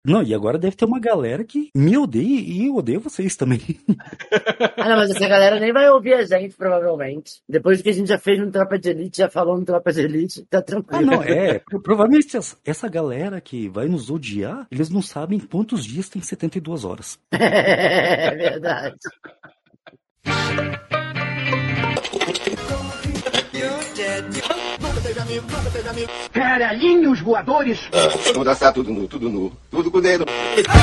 Não, e agora deve ter uma galera que me odeia e eu odeio vocês também. Ah, não, mas essa galera nem vai ouvir a gente, provavelmente. Depois que a gente já fez no Tropa de Elite, já falou no Tropa de Elite, tá Ah, tranquilo. não, provavelmente essa galera que vai nos odiar, eles não sabem quantos dias tem 72 horas. É verdade. Caralhinhos voadores! Vamos dançar tudo nu, tudo com o dedo.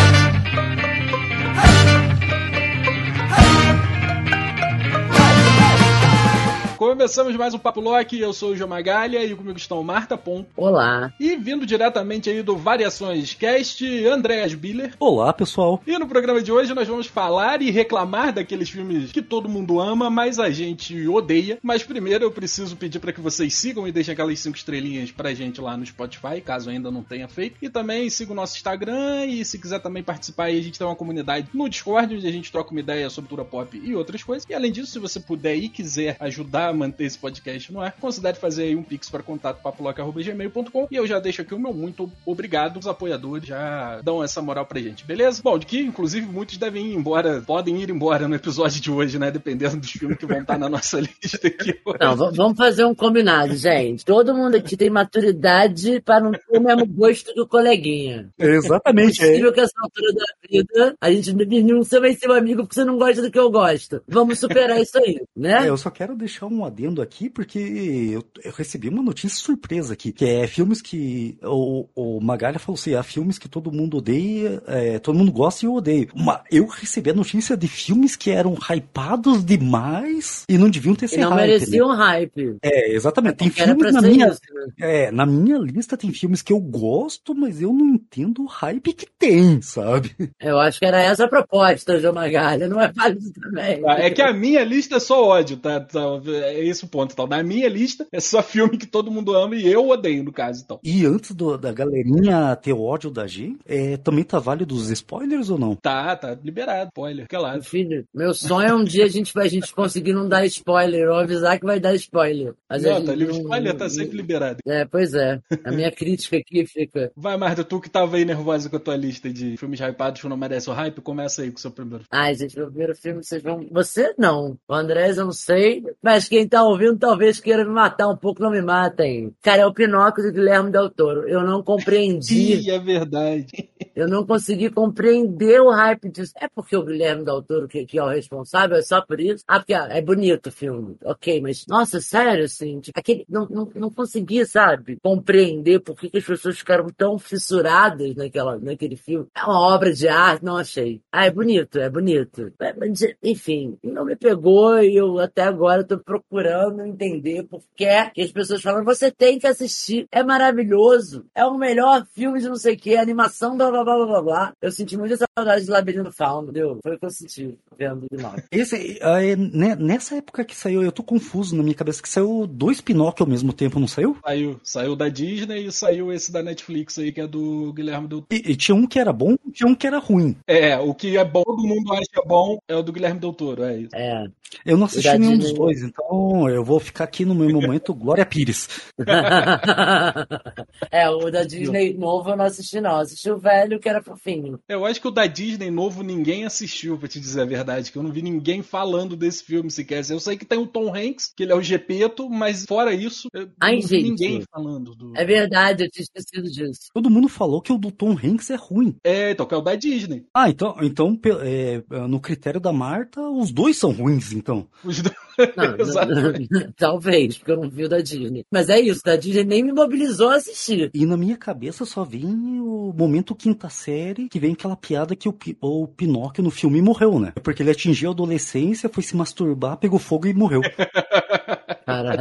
Começamos mais um Papo Loki, eu sou o João Magalha e comigo estão Marta Pon. Olá. E vindo diretamente aí do Variações Cast, Andréas Biller. Olá, pessoal. E no programa de hoje nós vamos falar e reclamar daqueles filmes que todo mundo ama, mas a gente odeia. Mas primeiro eu preciso pedir para que vocês sigam e deixem aquelas 5 estrelinhas pra gente lá no Spotify, caso ainda não tenha feito. E também sigam o nosso Instagram e se quiser também participar aí, a gente tem uma comunidade no Discord, onde a gente troca uma ideia sobre cultura pop e outras coisas. E além disso, se você puder e quiser ajudar a manter esse podcast no ar, considere fazer aí um pix para contato papoloca@gmail.com e eu já deixo aqui o meu muito obrigado. Os apoiadores já dão essa moral pra gente, beleza? Bom, de que inclusive muitos devem ir embora, podem ir embora no episódio de hoje, né? Dependendo dos filmes que vão estar na nossa lista aqui. Não, vamos fazer um combinado, gente. Todo mundo aqui tem maturidade para não ter o mesmo gosto do coleguinha. Exatamente. É possível que essa altura da vida a gente não vai ser um amigo porque você não gosta do que eu gosto. Vamos superar isso aí, né? Eu só quero deixar um adendo aqui, porque eu recebi uma notícia surpresa aqui, que é filmes que o Magalha falou assim, há filmes que todo mundo odeia, todo mundo gosta e eu odeio. Eu recebi a notícia de filmes que eram hypados demais e não deviam ter E sido não hype, mereciam né? hype. Exatamente. Tem Era filmes pra ser isso, né? na minha lista tem filmes que eu gosto, mas eu não entendo o hype que tem, sabe? Eu acho que era essa a proposta, João Magalha. Não é fácil também. É que a minha lista é só ódio, tá? É esse o ponto, tal. Na minha lista é só filme que todo mundo ama e eu odeio, no caso, então. E antes da galerinha ter ódio da G, também tá válido os spoilers ou não? Tá liberado, spoiler, claro. Filho, meu sonho é um dia a gente conseguir não dar spoiler, ou avisar que vai dar spoiler. Mas a gente spoiler tá sempre liberado. Pois é. A minha crítica aqui fica... Vai, Marta, tu que tava aí nervosa com a tua lista de filmes hypados que não merecem o hype, começa aí com o seu primeiro. Ai, gente, meu primeiro filme, vocês vão... Você não. O Andrés, eu não sei. Mas quem tá ouvindo talvez queira me matar um pouco, não me matem. Cara, é o Pinóquio do Guilherme Del Toro. Eu não compreendi. Ih, é verdade. Eu não consegui compreender o hype disso. É porque o Guilherme Del Toro que é o responsável? É só por isso? Ah, porque é bonito o filme. Ok, mas, nossa, sério, assim, tipo, não consegui, sabe, compreender por que as pessoas ficaram tão fissuradas naquele filme. É uma obra de arte, não achei. Ah, é bonito, é bonito. Mas, enfim, não me pegou e eu até agora tô procurando entender por que as pessoas falam, você tem que assistir, é maravilhoso, é o melhor filme de não sei o que, animação, blá, blá, blá, blá, blá, blá. Eu senti muita saudade de Labirinto Fauno, entendeu? Foi o que eu senti vendo de novo. Nessa época que saiu, eu tô confuso na minha cabeça, que saiu 2 Pinóquio ao mesmo tempo, não saiu? Saiu da Disney e saiu esse da Netflix aí, que é do Guilherme Del Toro. E tinha um que era bom e tinha um que era ruim. O que é bom, todo mundo acha bom, é o do Guilherme Del Toro, é isso. Eu não assisti nenhum dos dois, então eu vou ficar aqui no meu momento Glória Pires. O da Disney novo eu não assisti não, assisti o velho que era fofinho. Eu acho que o da Disney novo ninguém assistiu, pra te dizer a verdade, que eu não vi ninguém falando desse filme sequer. Eu sei que tem o Tom Hanks, que ele é o Gepeto, mas fora isso, não vi ninguém falando. É verdade, eu tinha esquecido disso. Todo mundo falou que o do Tom Hanks é ruim. Então que é o da Disney. Ah, então no critério da Marta, os dois são ruins, então. Os dois. Talvez, porque eu não vi o da Disney. Mas é isso, da Disney nem me mobilizou a assistir. E na minha cabeça só vem o momento quinta série, que vem aquela piada que o Pinóquio no filme morreu, né? Porque ele atingiu a adolescência, foi se masturbar, pegou fogo e morreu. Caralho.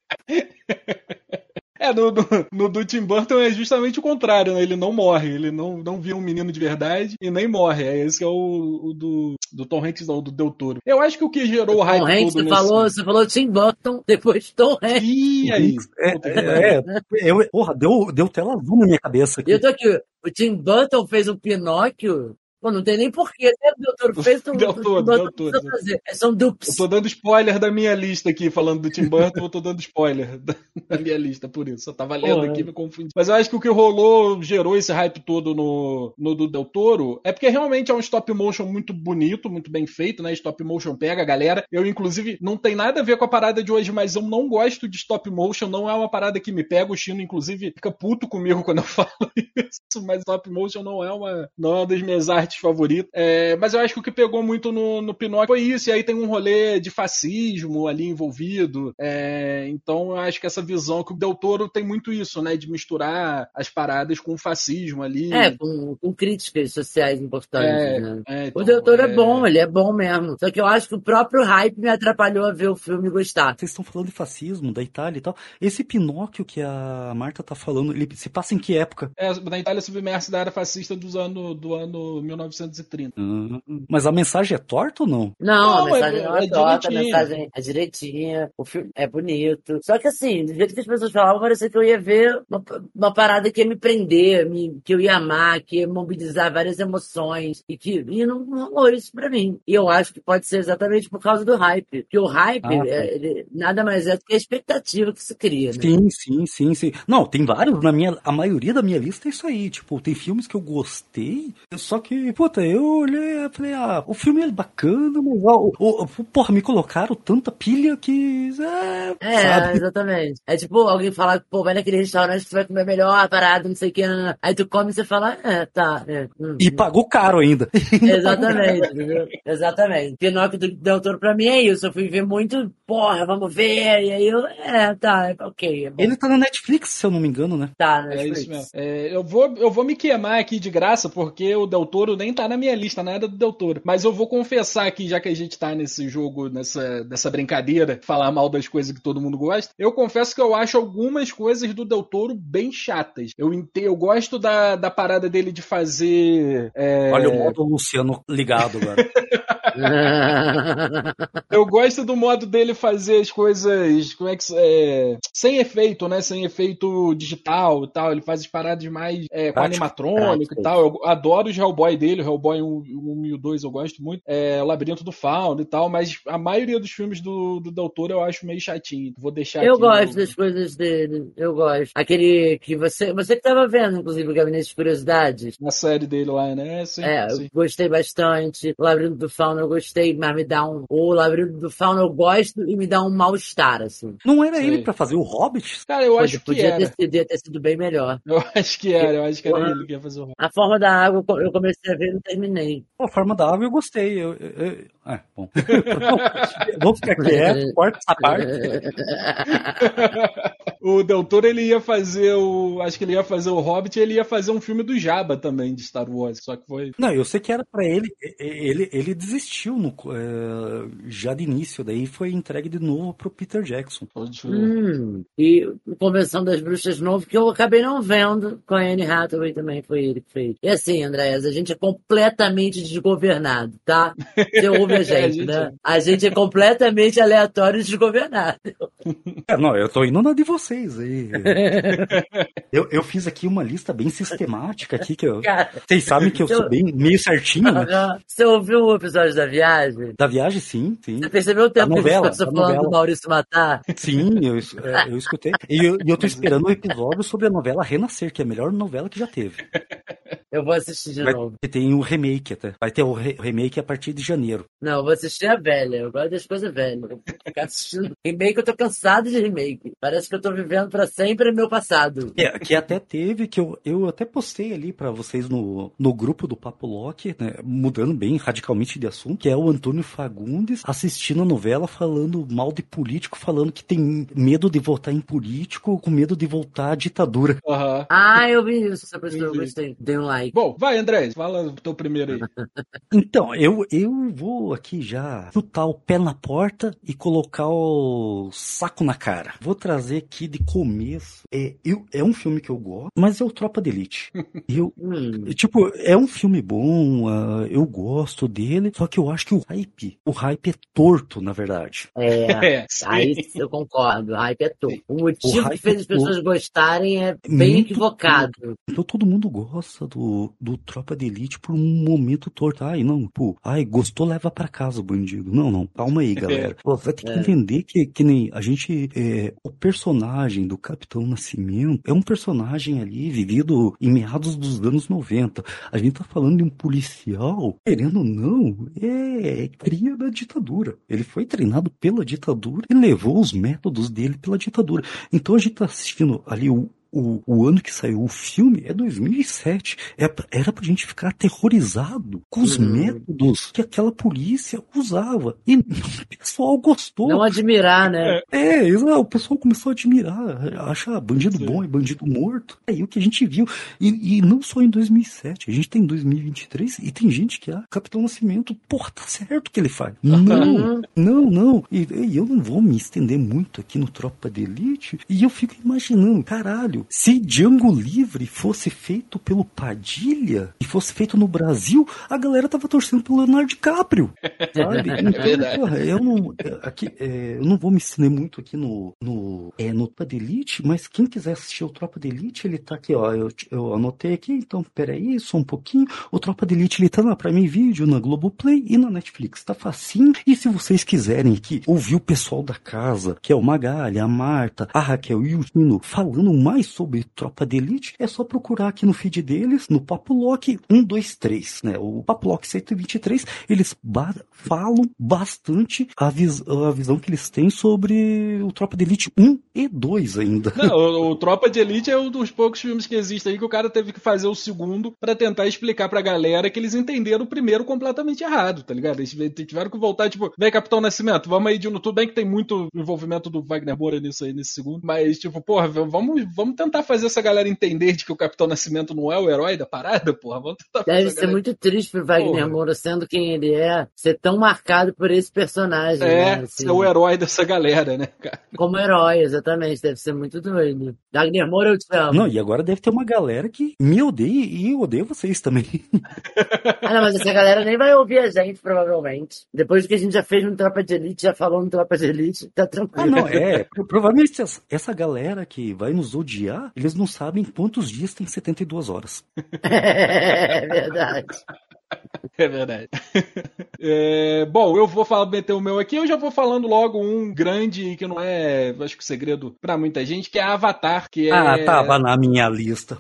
No do Tim Burton é justamente o contrário, né? Ele não morre, ele não vira um menino de verdade e nem morre. Esse é o do Tom Hanks, não, do Del Toro. Eu acho que o que gerou o hype Tom Hanks, todo você falou Tim Burton, depois Tom Hanks. Ih, aí. Porra, deu tela azul na minha cabeça aqui. Eu tô aqui, o Tim Burton fez um Pinóquio? Pô, não tem nem porquê. Né? O Doutor fez, Del Toro. fazer. São dupes. Eu tô dando spoiler da minha lista aqui, falando do Tim Burton, eu tô dando spoiler da minha lista, por isso. Eu tava lendo aqui, me confundi. Mas eu acho que o que rolou, gerou esse hype todo no do Del Toro, é porque realmente é um stop motion muito bonito, muito bem feito, né? Stop motion pega a galera. Eu, inclusive, não tem nada a ver com a parada de hoje, mas eu não gosto de stop motion, não é uma parada que me pega. O Chino, inclusive, fica puto comigo quando eu falo isso, mas stop motion não é uma das minhas artes favoritas. Mas eu acho que o que pegou muito no Pinóquio foi isso, e aí tem um rolê de fascismo ali envolvido. Então eu acho que essa visão que o Del Toro tem muito isso, né? De misturar as paradas com o fascismo ali. Com críticas sociais importantes, né? Então, o Del Toro é bom, ele é bom mesmo. Só que eu acho que o próprio hype me atrapalhou a ver o filme e gostar. Vocês estão falando de fascismo, da Itália e tal. Esse Pinóquio que a Marta tá falando, ele se passa em que época? Na Itália submersa da era fascista do ano 1930. Mas a mensagem é torta ou não? Não, a mensagem não é torta, a direitinha. mensagem é direitinha, o filme é bonito. Só que assim, do jeito que as pessoas falavam, parecia que eu ia ver uma parada que ia me prender, que eu ia amar, que ia mobilizar várias emoções, e não rolou isso pra mim. E eu acho que pode ser exatamente por causa do hype. Porque o hype, ele nada mais é do que a expectativa que se cria, né? Sim. Não, tem vários, a maioria da minha lista é isso aí, tipo, tem filmes que eu gostei, só que, puta, eu olhei e falei, o filme é bacana, mas, porra, me colocaram tanta pilha que, sabe? Exatamente. É tipo, alguém falar, pô, vai naquele restaurante que você vai comer melhor, parado, não sei o que, aí tu come e você fala, tá. E pagou caro ainda. Exatamente, entendeu? Exatamente. Pinóquio do Del Toro pra mim é isso, eu fui ver muito, porra, vamos ver, e aí ok. É bom. Ele tá na Netflix, se eu não me engano, né? Tá, na É Netflix. isso mesmo. Eu vou me queimar aqui de graça, porque o Del Toro nem tá na minha lista, nada do Del Toro. Mas eu vou confessar aqui, já que a gente tá nesse jogo, nessa brincadeira, falar mal das coisas que todo mundo gosta, eu confesso que eu acho algumas coisas do Del Toro bem chatas. Eu gosto da parada dele de fazer... Olha o modo Luciano ligado agora. Eu gosto do modo dele fazer as coisas, sem efeito, né? Sem efeito digital e tal. Ele faz as paradas mais com animatrônico e tal. Eu adoro os Hellboy dele, o Hellboy 1 e o 2 eu gosto muito. O Labirinto do Fauno e tal, mas a maioria dos filmes do Del Toro eu acho meio chatinho. Vou deixar Eu aqui. gosto das coisas dele, eu gosto. Aquele que você que tava vendo, inclusive, o Gabinete de Curiosidades. Na série dele lá, né? Sim. Eu gostei bastante. O Labirinto do Fauno eu gostei, mas me dá o Labirinto do Fauno eu gosto e me dá um mal-estar, assim. Não era ele pra fazer o Hobbit? Cara, eu acho que era. Podia ter sido bem melhor. Eu acho que era ele que ia fazer o Hobbit. A Forma da Água eu comecei a ver e não terminei. A Forma da Água eu gostei. Bom. Vamos ficar quieto, corta essa parte. O Del Toro, ele ia fazer acho que ele ia fazer o Hobbit e ele ia fazer um filme do Jabba também, de Star Wars, só que foi... Não, eu sei que era pra ele, ele desistiu já de início, daí foi entregue de novo pro Peter Jackson. E a Convenção das Bruxas novo, que eu acabei não vendo, com a Anne Hathaway também, foi ele que fez. E assim, Andréas, a gente é completamente desgovernado, tá? Você ouve a gente, né? A gente é completamente aleatório e desgovernado. Não, eu tô indo na de vocês aí. Eu fiz aqui uma lista bem sistemática aqui, vocês sabem que eu sou bem meio certinho, né? Você ouviu o episódio da viagem? Da viagem, sim. Você percebeu o tempo que a gente passou falando do Maurício Matar? Sim, eu escutei. E eu tô esperando o episódio sobre a novela Renascer, que é a melhor novela que já teve. Eu vou assistir de novo. Tem o remake até. Vai ter o remake a partir de janeiro. Não, eu vou assistir a velha. Eu gosto das coisas velhas. Eu vou ficar assistindo remake, eu tô cansado de remake. Parece que eu tô vivendo pra sempre meu passado. Que até teve, que eu até postei ali pra vocês no grupo do Papo Loki, né, mudando bem radicalmente de assunto, que é o Antônio Fagundes assistindo a novela falando mal de político, falando que tem medo de votar em político, com medo de voltar à ditadura. Eu vi isso, essa pessoa, eu gostei. Dei um like. Bom, vai, André, fala o teu primeiro aí. Então, eu vou aqui já chutar o pé na porta e colocar o saco na cara. Vou trazer aqui de começo. É um filme que eu gosto, mas é o Tropa de Elite. Tipo, é um filme bom, eu gosto dele, só que eu acho que o hype é torto, na verdade. Aí eu concordo, o hype é torto. O motivo que fez as pessoas gostarem é bem equivocado. Então todo mundo gosta do do Tropa de Elite por um momento torto. Ai, não, pô, gostou, leva pra casa o bandido. Não, calma aí, galera. Pô, vai ter que entender que nem a gente, o personagem do Capitão Nascimento é um personagem ali vivido em meados dos anos 90. A gente tá falando de um policial, querendo ou não, cria da ditadura. Ele foi treinado pela ditadura e levou os métodos dele pela ditadura. Então a gente tá assistindo ali o ano que saiu o filme é 2007. Era pra gente ficar aterrorizado com os métodos que aquela polícia usava. E o pessoal gostou. Não admirar, né? O pessoal começou a admirar, achar bandido bom e bandido morto. Aí o que a gente viu. E não só em 2007, a gente tem 2023 e tem gente que, Capitão Nascimento, porra, tá certo o que ele faz. Não. E eu não vou me estender muito aqui no Tropa de Elite. E eu fico imaginando, caralho, se Django Livre fosse feito pelo Padilha e fosse feito no Brasil, a galera tava torcendo pelo Leonardo DiCaprio, sabe? Então, porra, eu não vou me estender muito aqui no Tropa de Elite, mas quem quiser assistir o Tropa de Elite, ele tá aqui, ó, eu anotei aqui, então peraí, só um pouquinho. O Tropa de Elite, ele tá na Prime Video, na Globoplay e na Netflix, tá facinho. E se vocês quiserem aqui ouvir o pessoal da casa, que é o Magali, a Marta, a Raquel e o Gino, falando mais sobre Tropa de Elite, é só procurar aqui no feed deles, no Papo Lock 123, né? O Papo Lock 123, eles falam bastante a visão que eles têm sobre o Tropa de Elite 1 e 2 ainda. Não, o Tropa de Elite é um dos poucos filmes que existem aí que o cara teve que fazer o segundo pra tentar explicar pra galera que eles entenderam o primeiro completamente errado, tá ligado? Eles tiveram que voltar, tipo, vem Capitão Nascimento, vamos aí de novo. Tudo bem que tem muito envolvimento do Wagner Moura nisso aí, nesse segundo, mas, tipo, porra, vamos tentar fazer essa galera entender de que o Capitão Nascimento não é o herói da parada, porra. Vamos tentar fazer. Deve ser muito triste pro Wagner Moura, sendo quem ele é, ser tão marcado por esse personagem. Né? Assim, ser o herói dessa galera, né, cara? Como herói, exatamente. Deve ser muito doido. Wagner Moura, eu te amo. Não, e agora deve ter uma galera que me odeia e eu odeio vocês também. Não, mas essa galera nem vai ouvir a gente, provavelmente. Depois que a gente já fez no Tropa de Elite, já falou no Tropa de Elite, tá tranquilo. Não, provavelmente essa galera que vai nos odiar, eles não sabem quantos dias tem 72 horas. É verdade. É verdade. Bom, eu vou meter o meu aqui, eu já vou falando logo um grande que não é, acho que segredo pra muita gente, que é Avatar, que é... tava na minha lista.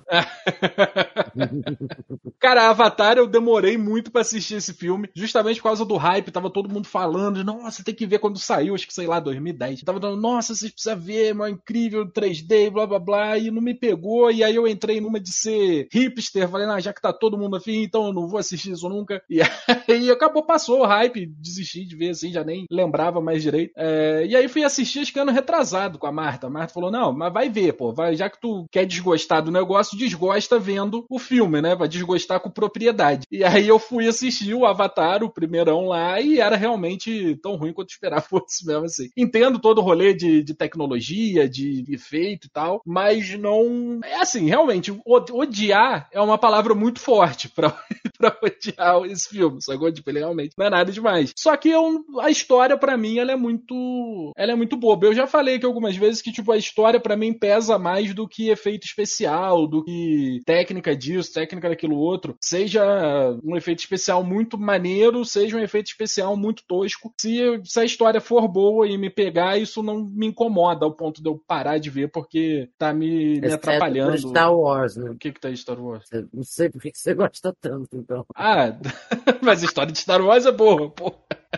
Cara, Avatar eu demorei muito pra assistir esse filme, justamente por causa do hype, tava todo mundo falando, nossa, tem que ver quando saiu, acho que sei lá, 2010. Tava dando, nossa, vocês precisam ver, é incrível, 3D, blá blá blá, e não me pegou, e aí eu entrei numa de ser hipster, falei, já que tá todo mundo afim, então eu não vou assistir isso nunca. E aí passou o hype, desisti de ver assim, já nem lembrava mais direito. E aí fui assistir, acho que ano retrasado com a Marta. A Marta falou, não, mas vai ver, pô, já que tu quer desgostar do negócio, desgosta vendo o filme, né? Vai desgostar com propriedade. E aí eu fui assistir o Avatar, o primeirão lá, e era realmente tão ruim quanto esperava fosse mesmo assim. Entendo todo o rolê de tecnologia, de efeito e tal, mas não... É assim, realmente, odiar é uma palavra muito forte pra odiar esse filme, sacou? Tipo, ele realmente não é nada demais. Só que a história, pra mim, ela é muito boba. Eu já falei aqui algumas vezes que, tipo, a história, pra mim, pesa mais do que efeito especial, do que técnica disso, técnica daquilo outro. Seja um efeito especial muito maneiro, seja um efeito especial muito tosco. Se a história for boa e me pegar, isso não me incomoda ao ponto de eu parar de ver, porque tá me atrapalhando. Star Wars, né? O que tá em Star Wars? Eu não sei por que você gosta tanto, então. Mas a história de Star Wars é boa, pô.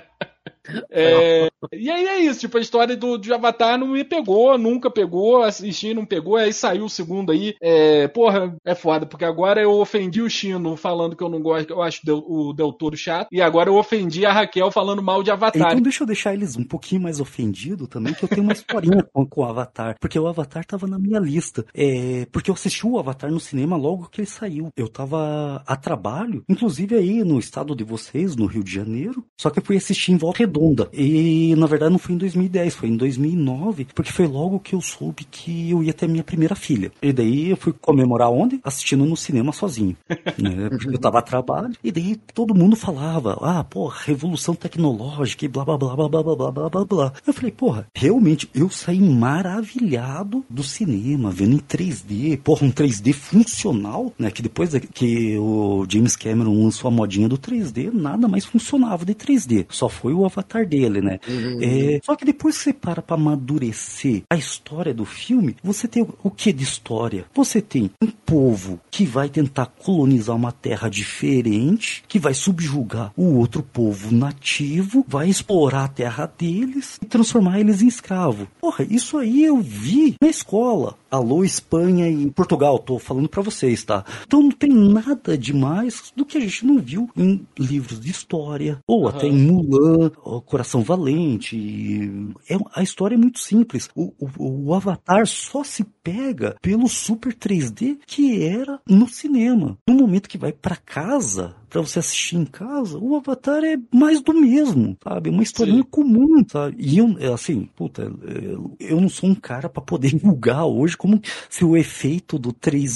E aí é isso, tipo, a história de Avatar não me pegou, nunca pegou, assisti, não pegou, aí saiu o segundo aí, porra, é foda, porque agora eu ofendi o Chino falando que eu não gosto, que eu acho o Del Toro chato, e agora eu ofendi a Raquel falando mal de Avatar. Então deixa eu deixar eles um pouquinho mais ofendidos também, que eu tenho uma historinha com o Avatar, porque o Avatar tava na minha lista, porque eu assisti o Avatar no cinema logo que ele saiu, eu tava a trabalho, inclusive aí no estado de vocês, no Rio de Janeiro, só que eu fui assistir em Volta Redonda, redonda. E, na verdade, não foi em 2010, foi em 2009, porque foi logo que eu soube que eu ia ter a minha primeira filha. E daí eu fui comemorar onde? Assistindo no cinema sozinho. Né? Porque eu tava a trabalho. E daí todo mundo falava, revolução tecnológica e blá, blá, blá, blá, blá, blá, blá, blá, blá. Eu falei, porra, realmente, eu saí maravilhado do cinema, vendo em 3D, um 3D funcional, né? Que depois que o James Cameron lançou a modinha do 3D, nada mais funcionava de 3D. Só foi o avatar dele, né? Só que depois que você para pra amadurecer a história do filme, você tem o que de história? Você tem um povo que vai tentar colonizar uma terra diferente, que vai subjugar o outro povo nativo, vai explorar a terra deles e transformar eles em escravo. Porra, isso aí eu vi na escola. Alô, Espanha e Portugal, tô falando pra vocês, tá? Então não tem nada demais do que a gente não viu em livros de história, ou até em Mulan, Coração Valente. A história é muito simples. O Avatar só se pega pelo Super 3D que era no cinema. No momento que vai pra casa, pra você assistir em casa, o Avatar é mais do mesmo, sabe? É uma historinha comum, sabe? E eu, assim, eu não sou um cara pra poder julgar hoje como se o efeito do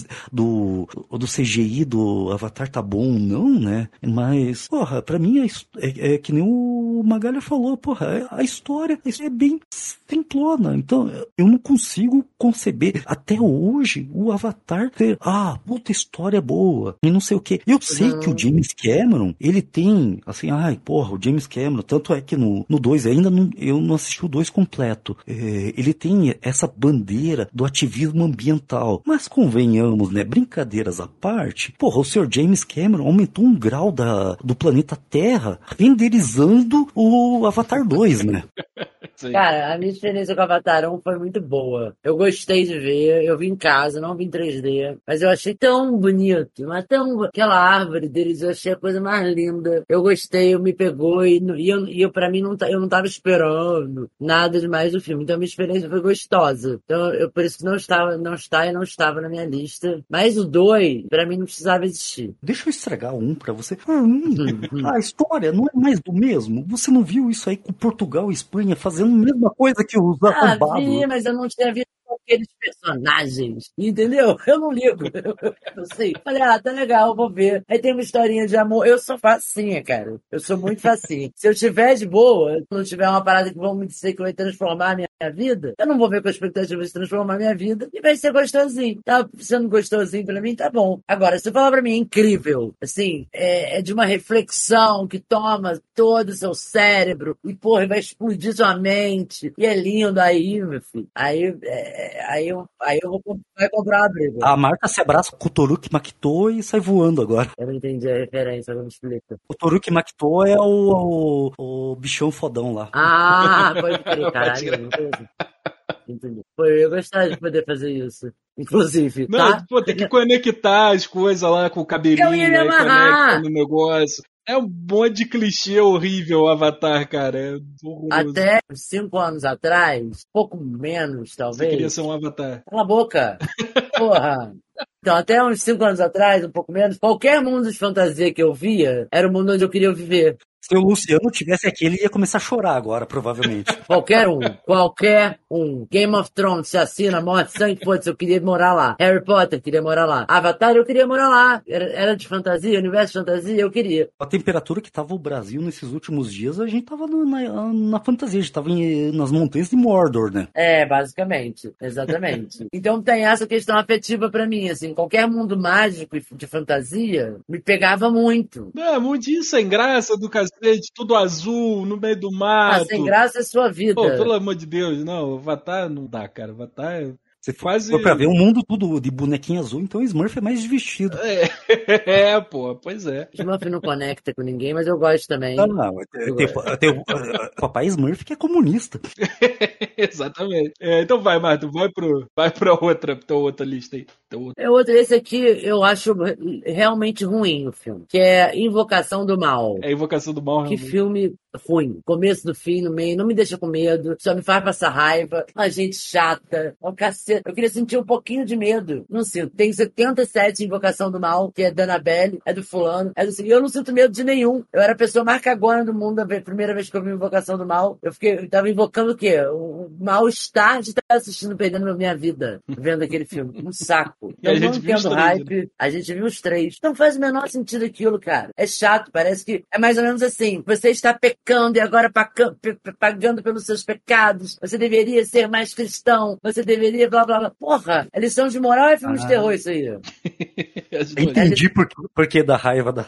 CGI do Avatar tá bom ou não, né? Mas, porra, pra mim é que nem o Magalha falou, porra, a história é bem simplona. Então, eu não consigo conceber até hoje o Avatar ter, puta história boa, e não sei o quê. Eu sei que o James Cameron, ele tem, assim, o James Cameron, tanto é que no 2 eu não assisti o 2 completo. Ele tem essa bandeira do ativismo ambiental. Mas convenhamos, né, brincadeiras à parte, porra, o Sr. James Cameron aumentou um grau do planeta Terra renderizando o Avatar 2, né? Sim. Cara, a minha experiência com o Avatar 1 foi muito boa. Eu gostei de ver, eu vi em casa, não vi em 3D, mas eu achei tão bonito, mas aquela árvore deles, eu achei a coisa mais linda. Eu gostei, me pegou e eu pra mim eu não tava esperando nada demais do filme, então a minha experiência foi gostosa. Então, por isso que não estava na minha lista. Mas o 2, pra mim, não precisava existir. Deixa eu estragar um pra você. A história não é mais do mesmo? Você não viu isso aí com Portugal e Espanha fazendo a mesma coisa que os arrombados? Vi, mas eu não tinha visto aqueles personagens, entendeu? Eu não ligo. Eu sei. Falei, tá legal, vou ver. Aí tem uma historinha de amor. Eu sou facinha, cara. Eu sou muito facinha. Se eu tiver de boa, se não tiver uma parada que vão me dizer que vai transformar a minha vida, eu não vou ver com a expectativa de transformar a minha vida e vai ser gostosinho. Tá sendo gostosinho pra mim, tá bom. Agora, se você falar pra mim, é incrível. Assim, é de uma reflexão que toma todo o seu cérebro e, porra, vai explodir sua mente. E é lindo aí, meu filho. Aí eu vai comprar uma briga. A Marta se abraça com o Toruki Makito e sai voando agora. Eu não entendi a referência, agora me explica. O Toruki Makito é o bichão fodão lá. Pode crer, caralho. Entendi. Pô, eu ia gostar de poder fazer isso. Inclusive, tá? Não, tem que conectar as coisas lá com o cabelinho, Eu ia me aí amarrar. conecta no negócio. É um monte de clichê horrível o Avatar, cara. É horroroso. Até 5 anos atrás, pouco menos, Você talvez. queria ser um Avatar. Cala a boca. Porra. Então, até uns 5 anos atrás, um pouco menos, qualquer mundo de fantasia que eu via era o mundo onde eu queria viver. Se o Luciano tivesse aqui, ele ia começar a chorar agora, provavelmente. Qualquer um. Game of Thrones, se assina, morte, sangue, foda-se, eu queria morar lá. Harry Potter, queria morar lá. Avatar, eu queria morar lá. Era de fantasia, universo de fantasia, eu queria. A temperatura que tava o Brasil nesses últimos dias, a gente tava na fantasia, a gente tava nas montanhas de Mordor, né? Basicamente, exatamente. Então tem essa questão afetiva pra mim, assim, qualquer mundo mágico e de fantasia me pegava muito. Não, mundinho sem graça do cacete, tudo azul, no meio do mato. Sem graça é sua vida. Pô, pelo amor de Deus, não, Avatar não dá, cara. Avatar é Você foi pra ver um mundo tudo de bonequinho azul, então o Smurf é mais divertido. Pô, pois é. Smurf não conecta com ninguém, mas eu gosto também. Não, tem o papai Smurf que é comunista. Exatamente. Então vai, Marta, vai pra outra lista aí. Esse aqui eu acho realmente ruim o filme, que é Invocação do Mal. É Invocação do Mal, Que realmente. filme ruim. Começo do fim, no meio, não me deixa com medo, só me faz passar raiva. Uma gente chata, um cacete queria sentir um pouquinho de medo. Não sinto. Tem 77 Invocação do Mal, que é da Annabelle, é do fulano, é do... E eu não sinto medo de nenhum. Eu era a pessoa mais cagona do mundo a primeira vez que eu vi Invocação do Mal. Eu tava invocando o quê? O mal-estar de estar assistindo, perdendo a minha vida, vendo aquele filme. Um saco. E a Eu não gente viu os entendo três, hype. né? A gente viu os 3. Não faz o menor sentido aquilo, cara. É chato, parece que é mais ou menos assim. Você está pecando e agora pagando pelos seus pecados. Você deveria ser mais cristão. Você deveria blá blá blá. Porra, é lição de moral ou é filme de terror isso aí? Entendi por que da raiva da...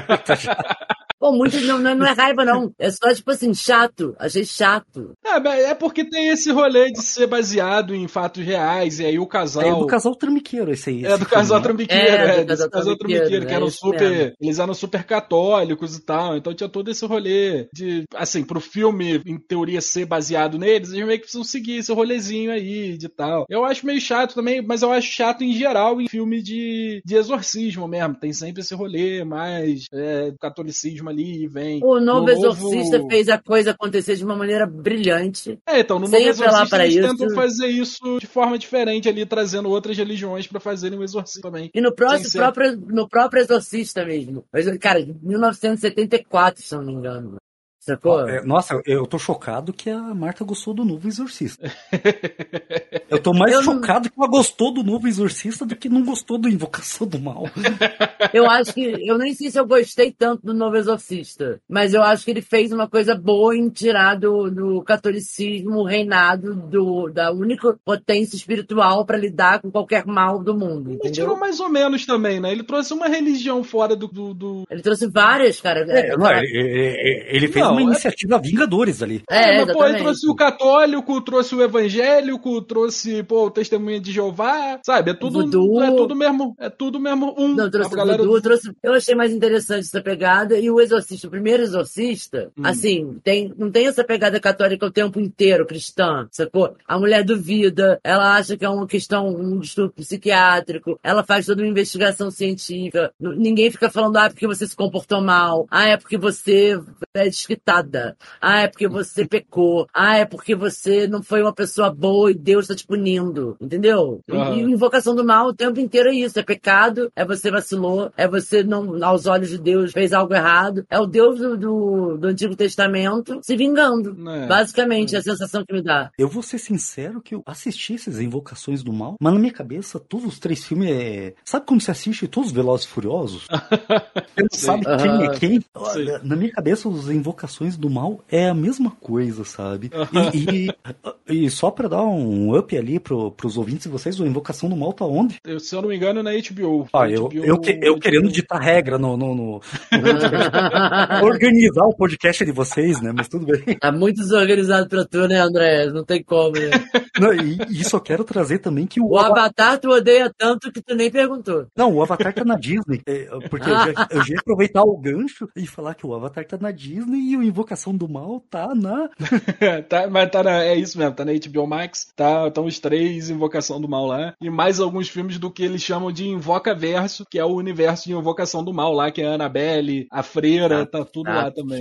Pô, muito não é raiva, não. É só, tipo assim, chato. Achei chato. É porque tem esse rolê de ser baseado em fatos reais, e aí o casal... É do casal trambiqueiro esse aí. É do casal trambiqueiro, do casal trambiqueiro, que eram super... Eles eram super católicos e tal, então tinha todo esse rolê de, assim, pro filme, em teoria, ser baseado neles, eles meio que precisam seguir esse rolezinho aí de tal. Eu acho meio chato também, mas eu acho chato em geral em filme de exorcismo mesmo. Tem sempre esse rolê mais catolicismo ali, vem... O Novo Exorcista fez a coisa acontecer de uma maneira brilhante. Então, no Novo Exorcista eles tentam fazer isso de forma diferente ali, trazendo outras religiões pra fazerem o exorcismo também. E no próprio Exorcista mesmo. Cara, 1974, se eu não me engano. Sacou? Nossa, eu tô chocado que a Marta gostou do Novo Exorcista. Eu tô mais chocado que ela gostou do Novo Exorcista do que não gostou do Invocação do Mal. Eu acho que... Eu nem sei se eu gostei tanto do Novo Exorcista, mas eu acho que ele fez uma coisa boa em tirar do catolicismo o reinado da única potência espiritual pra lidar com qualquer mal do mundo, entendeu? Ele tirou mais ou menos também, né? Ele trouxe uma religião fora do... Ele trouxe várias, cara. Ele fez uma iniciativa Vingadores ali. Mas, pô, ele trouxe o católico, trouxe o evangélico, trouxe, o Testemunha de Jeová, sabe? É tudo mesmo Não, trouxe o Voodoo, eu achei mais interessante essa pegada, e o Exorcista, o primeiro Exorcista, assim, não tem essa pegada católica o tempo inteiro, cristã, sacou? A mulher duvida, ela acha que é uma questão, um distúrbio psiquiátrico, ela faz toda uma investigação científica, ninguém fica falando, porque você se comportou mal, é porque você é desquitada, é porque você pecou, é porque você não foi uma pessoa boa e Deus tá te punindo, entendeu? E Invocação do Mal o tempo inteiro é isso, é pecado, é você vacilou, é você não, aos olhos de Deus, fez algo errado, é o Deus do Antigo Testamento se vingando, basicamente, é a sensação que me dá. Eu vou ser sincero que eu assisti essas Invocações do Mal, mas na minha cabeça todos os 3 filmes sabe como você assiste todos os Velozes e Furiosos? Você não sabe quem é quem? Olha, na minha cabeça os Invocações do Mal é a mesma coisa, sabe? E só pra dar um up ali pros ouvintes de vocês, o Invocação do Mal tá onde? Se eu não me engano, na HBO. Eu querendo ditar regra no organizar o podcast de vocês, né? Mas tudo bem. Tá muito desorganizado pra tu, né, André? Não tem como, né? Não, e só quero trazer também que o Avatar tu odeia tanto que tu nem perguntou. Não, o Avatar tá na Disney. Porque eu já ia aproveitar o gancho e falar que o Avatar tá na Disney e o Invocação do Mal tá na... mas é isso mesmo, tá na HBO Max, estão os 3 Invocação do Mal lá, e mais alguns filmes do que eles chamam de Invocaverso, que é o universo de Invocação do Mal lá, que é a Annabelle, a Freira, tá tudo lá também.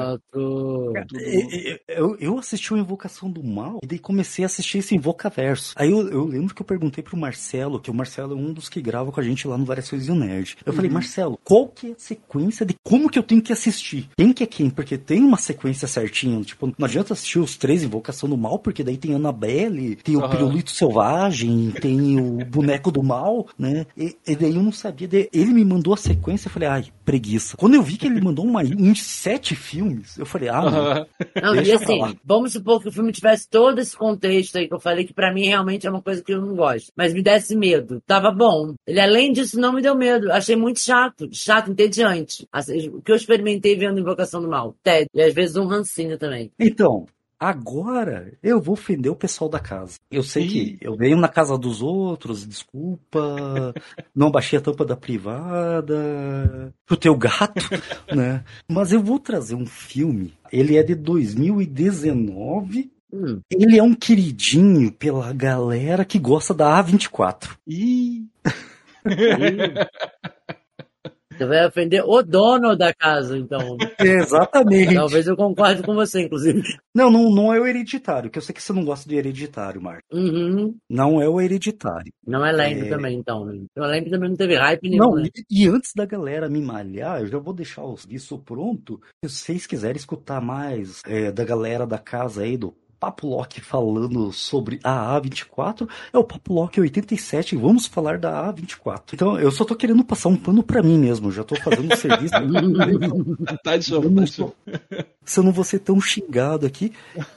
Eu assisti o Invocação do Mal e daí comecei a assistir esse Invocaverso. Aí eu lembro que eu perguntei pro Marcelo, que o Marcelo é um dos que grava com a gente lá no Variações e o Nerd. Eu falei, Marcelo, qual que é a sequência de como que eu tenho que assistir? Quem que é quem? Porque tem uma sequência certinha, tipo, não adianta assistir os 3 Invocação do Mal, porque daí tem Annabelle, tem o Pirulito Selvagem, tem o Boneco do Mal, né? E daí eu não sabia, ele me mandou a sequência, eu falei, preguiça. Quando eu vi que ele mandou uns 7 filmes, eu falei, não, e assim, vamos supor que o filme tivesse todo esse contexto aí que eu falei, que pra mim realmente é uma coisa que eu não gosto, mas me desse medo, tava bom. Ele, além disso, não me deu medo, achei muito chato, entediante. Assim, o que eu experimentei vendo Invocação do Mal, tédio, e às vezes um rancinho também. Então, agora eu vou ofender o pessoal da casa. Eu sei que eu venho na casa dos outros, desculpa, não baixei a tampa da privada, pro teu gato, né? Mas eu vou trazer um filme, ele é de 2019, ele é um queridinho pela galera que gosta da A24. Você vai ofender o dono da casa, então. Exatamente. Talvez eu concorde com você, inclusive. Não é o Hereditário, que eu sei que você não gosta de Hereditário, Marco. Uhum. Não é o Hereditário. Não é Lamb também, então. Né? O Lamb também não teve hype nenhum, Não, né? e antes da galera me malhar, eu já vou deixar o serviço pronto. Se vocês quiserem escutar mais da galera da casa aí, do Papo Lock falando sobre a A24, é o Papo Lock 87, vamos falar da A24. Então, eu só tô querendo passar um pano pra mim mesmo, já tô fazendo um serviço. Tá de show, tá de show. Se eu não vou ser tão xingado aqui,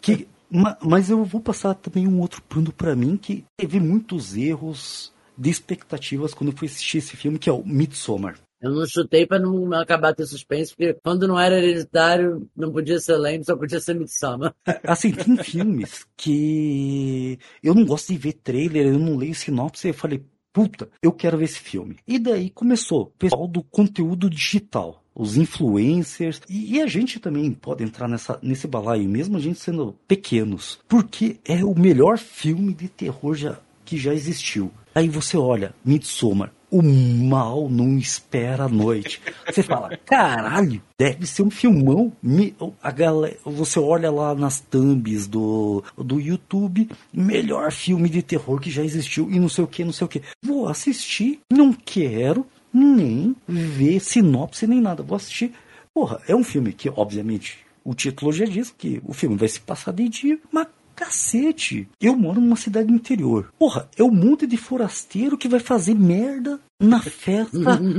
mas eu vou passar também um outro pano pra mim, que teve muitos erros de expectativas quando eu fui assistir esse filme, que é o Midsommar. Eu não chutei pra não acabar teu suspense, porque quando não era Hereditário, não podia ser Lamb, só podia ser Midsommar. Assim, tem filmes que eu não gosto de ver trailer, eu não leio sinopse, eu falei, puta, eu quero ver esse filme. E daí começou o pessoal do conteúdo digital, os influencers, e a gente também pode entrar nesse balaio, mesmo a gente sendo pequenos, porque é o melhor filme de terror que já existiu. Aí você olha, Midsommar, o mal não espera a noite. Você fala, caralho, deve ser um filmão. Você olha lá nas thumbs do YouTube, melhor filme de terror que já existiu e não sei o que, não sei o que. Vou assistir, não quero nem ver sinopse nem nada. Vou assistir. Porra, é um filme que, obviamente, o título já diz que o filme vai se passar de dia, mas cacete, eu moro numa cidade interior. Porra, é um monte de forasteiro que vai fazer merda na festa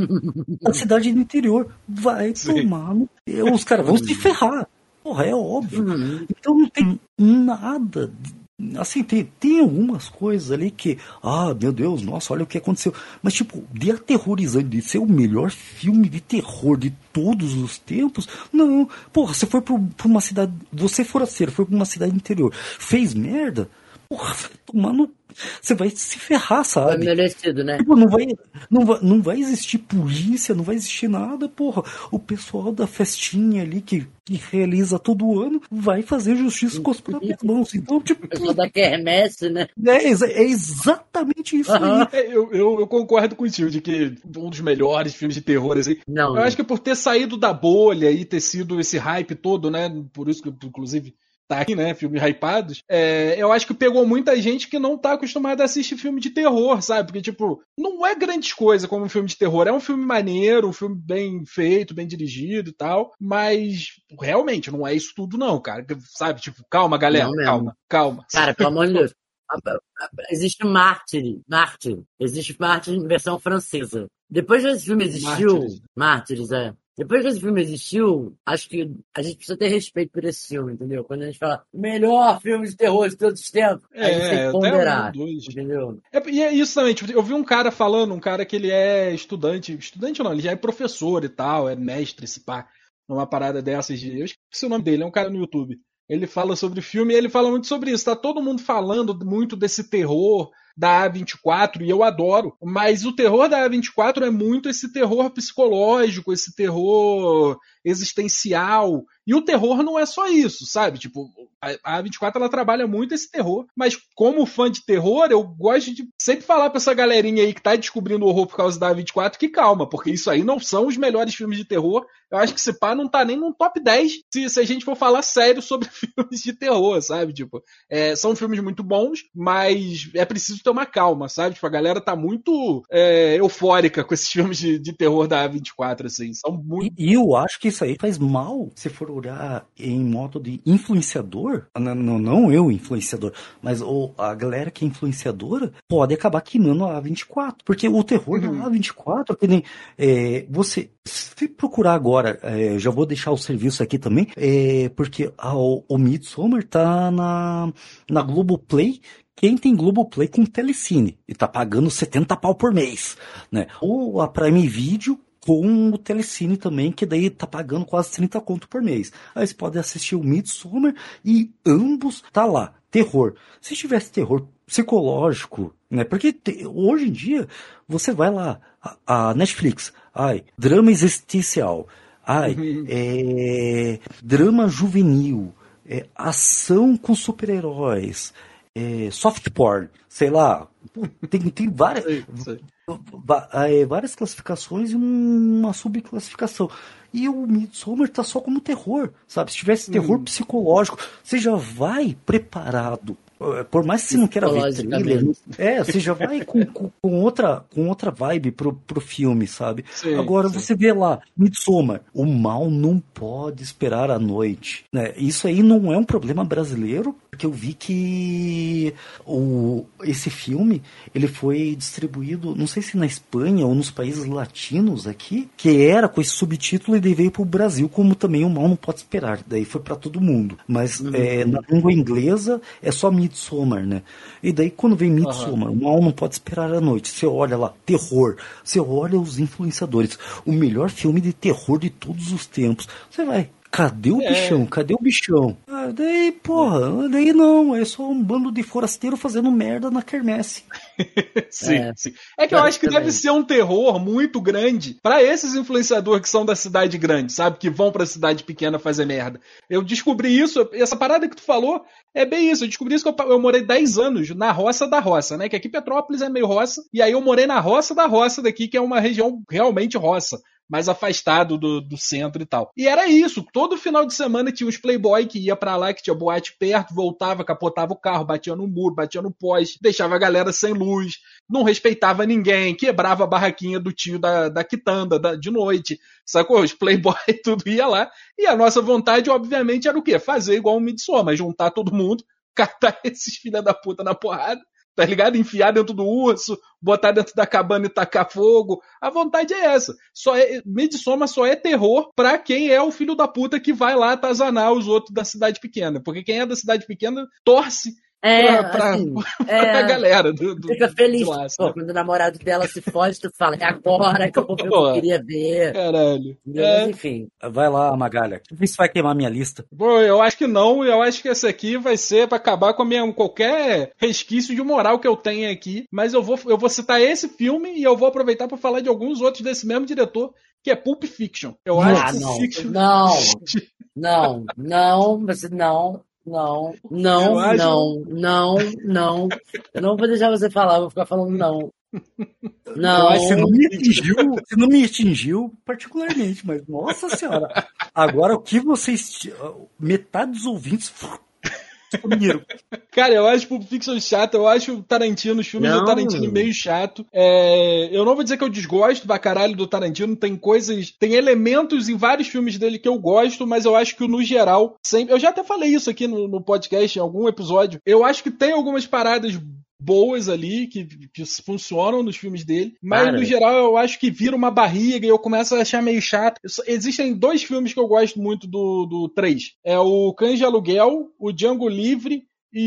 da cidade do interior. Vai tomar no... Os caras vão se ferrar. Porra, é óbvio. Então não tem nada... Assim, tem algumas coisas ali que... Ah, meu Deus, nossa, olha o que aconteceu. Mas, tipo, de aterrorizante, de ser o melhor filme de terror de todos os tempos... Não, porra, você foi pra uma cidade... Você forasteiro, foi pra uma cidade interior. Fez merda? Porra, vai tomar no... Você vai se ferrar, sabe? Foi merecido, né? Tipo, não vai existir polícia, não vai existir nada, porra. O pessoal da festinha ali que realiza todo ano vai fazer justiça com as próprias mãos. Então, tipo... O pessoal da quermesse, né? É exatamente isso aí. Eu concordo contigo de que um dos melhores filmes de terror, assim. Não, eu acho que por ter saído da bolha e ter sido esse hype todo, né? Por isso que, inclusive... tá aqui, né, filmes hypados, eu acho que pegou muita gente que não tá acostumada a assistir filme de terror, sabe? Porque, tipo, não é grande coisa como um filme de terror. É um filme maneiro, um filme bem feito, bem dirigido e tal, mas realmente não é isso tudo não, cara. Sabe? Tipo, calma, galera, calma. Cara, pelo amor de Deus. Existe Mártir. Existe Mártir em versão francesa. Depois que esse filme existiu... Mártires, Depois que esse filme existiu, acho que a gente precisa ter respeito por esse filme, entendeu? Quando a gente fala melhor filme de terror de todos os tempos, a gente tem que ponderar, entendeu? E é isso também, tipo, eu vi um cara que ele é estudante não, ele já é professor e tal, é mestre, esse pá, numa parada dessas, eu esqueci o nome dele, é um cara no YouTube. Ele fala sobre o filme e ele fala muito sobre isso. Tá todo mundo falando muito desse terror da A24 e eu adoro, mas o terror da A24 é muito esse terror psicológico, esse terror existencial. E o terror não é só isso, sabe? Tipo, a A24 ela trabalha muito esse terror, mas como fã de terror, eu gosto de sempre falar pra essa galerinha aí que tá descobrindo o horror por causa da A24 que calma, porque isso aí não são os melhores filmes de terror. Eu acho que esse pá não tá nem no top 10 se a gente for falar sério sobre filmes de terror, sabe? Tipo, são filmes muito bons, mas é preciso ter uma calma, sabe? Tipo, a galera tá muito eufórica com esses filmes de terror da A24, assim. São muito... E eu acho que isso aí faz mal, se for olhar em modo de influenciador, não eu influenciador, mas a galera que é influenciadora pode acabar queimando a A24, porque o terror da A24, que nem, você, se procurar agora, já vou deixar o serviço aqui também, porque o Midsommar tá na Globoplay. Quem tem Globoplay com Telecine e tá pagando 70 pau por mês, né? Ou a Prime Video com o Telecine também, que daí tá pagando quase 30 conto por mês. Aí você pode assistir o Midsommar e ambos tá lá. Terror. Se tivesse terror psicológico, né? Porque hoje em dia você vai lá, a Netflix, drama existencial, drama juvenil, ação com super-heróis, soft porn, sei lá. Tem várias, Sei. várias classificações e uma subclassificação. E o Midsommar tá só como terror, sabe? Se tivesse terror psicológico, você já vai preparado. Por mais que você não queira ver trailer, você já vai com outra vibe pro filme, sabe? Sim, Agora sim. você vê lá, Midsommar, o mal não pode esperar a noite, né? Isso aí não é um problema brasileiro, porque eu vi que esse filme, ele foi distribuído, não sei se na Espanha ou nos países latinos aqui, que era com esse subtítulo e daí veio pro Brasil, como também o mal não pode esperar, daí foi pra todo mundo. Mas na língua inglesa é só Midsommar, né? E daí quando vem Midsommar, o mal não pode esperar a noite. Você olha lá, terror. Você olha os influenciadores. O melhor filme de terror de todos os tempos. Você vai, cadê o bichão? Cadê o bichão? Daí, porra, daí não. É só um bando de forasteiro fazendo merda na quermesse. Sim. É que eu acho que deve ser um terror muito grande pra esses influenciadores que são da cidade grande, sabe? Que vão pra cidade pequena fazer merda. Eu descobri isso, essa parada que tu falou é bem isso. Eu descobri isso que eu morei 10 anos na roça da roça, né? Que aqui Petrópolis é meio roça. E aí eu morei na roça da roça daqui, que é uma região realmente roça, mais afastado do centro e tal. E era isso, todo final de semana tinha uns playboy que ia pra lá, que tinha boate perto, voltava, capotava o carro, batia no muro, batia no poste, deixava a galera sem luz, não respeitava ninguém, quebrava a barraquinha do tio da quitanda de noite, sacou? Os playboy tudo ia lá, e a nossa vontade, obviamente, era o quê? Fazer igual um Midsommar, juntar todo mundo, catar esses filha da puta na porrada, tá ligado? Enfiar dentro do urso, botar dentro da cabana e tacar fogo. A vontade é essa. Midsommar só é terror pra quem é o filho da puta que vai lá atazanar os outros da cidade pequena. Porque quem é da cidade pequena torce pra a galera fica feliz. de lá, quando o namorado dela se foge, tu fala, é agora que eu vou ver o que eu queria ver. Caralho. Mas enfim. Vai lá, Magalha. Isso vai queimar minha lista. Bom, eu acho que não. Eu acho que esse aqui vai ser pra acabar com qualquer resquício de moral que eu tenha aqui. Mas eu vou citar esse filme e eu vou aproveitar pra falar de alguns outros desse mesmo diretor, que é Pulp Fiction. Eu acho que Pulp Fiction... Não. Eu não vou deixar você falar, eu vou ficar falando não. Não. Você não me atingiu particularmente, mas nossa senhora. Agora o que vocês... Metade dos ouvintes... Cara, eu acho Pulp Fiction chato, eu acho os filmes do Tarantino meio chato. Eu não vou dizer que eu desgosto pra caralho do Tarantino, tem elementos em vários filmes dele que eu gosto, mas eu acho que no geral, sempre... Eu já até falei isso aqui no podcast, em algum episódio, eu acho que tem algumas paradas boas ali, que funcionam nos filmes dele, mas no geral eu acho que vira uma barriga e eu começo a achar meio chato. Existem 2 filmes que eu gosto muito do 3. É o Cães de Aluguel, o Django Livre e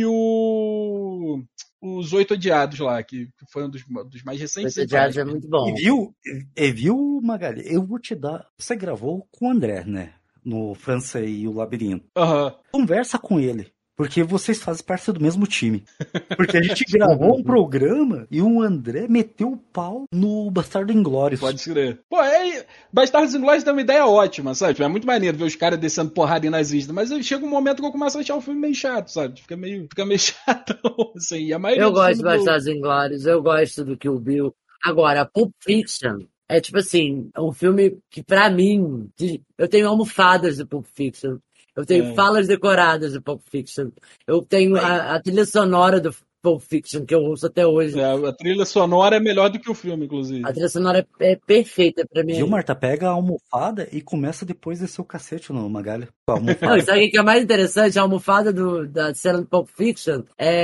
os 8 Odiados lá, que foi um dos mais recentes. 8 Odiados é muito bom. E viu, Magali? Eu vou te dar... Você gravou com o André, né? No França e o Labirinto. Conversa com ele. Porque vocês fazem parte do mesmo time. Porque a gente gravou um programa e o André meteu o pau no Bastardos Inglórios. Pode ser. Pô, Bastardos Inglórios dá uma ideia ótima, sabe? É muito maneiro ver os caras descendo porrada em nazista. Mas chega um momento que eu começo a achar o filme meio chato, sabe? Fica meio chato. Assim, eu gosto de Bastardos Inglórios, eu gosto do Kill Bill. Agora, Pulp Fiction... É tipo assim, é um filme que pra mim... Eu tenho almofadas do Pulp Fiction. Eu tenho falas decoradas do Pulp Fiction. Eu tenho a trilha sonora do Pulp Fiction, que eu ouço até hoje. A trilha sonora é melhor do que o filme, inclusive. A trilha sonora é perfeita pra mim. Viu, Marta? Pega a almofada e começa depois a descer o cacete no Magalha. Não, sabe o que é mais interessante? A almofada da cena do Pulp Fiction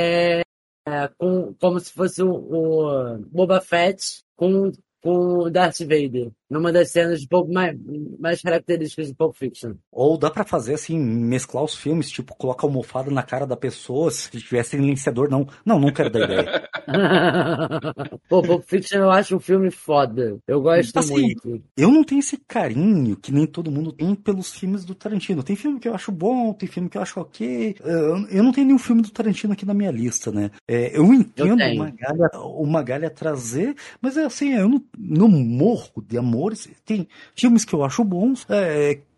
como se fosse o Boba Fett com o Darth Vader, numa das cenas mais características de Pulp Fiction. Ou dá pra fazer assim, mesclar os filmes, tipo, coloca a almofada na cara da pessoa, se tivesse silenciador, não quero dar ideia. Pô, Pulp Fiction eu acho um filme foda, eu gosto muito. Eu não tenho esse carinho que nem todo mundo tem pelos filmes do Tarantino. Tem filme que eu acho bom, tem filme que eu acho ok. Eu não tenho nenhum filme do Tarantino aqui na minha lista, né? Eu entendo o Magalha trazer, mas assim, eu não morro de amores. Tem filmes que eu acho bons,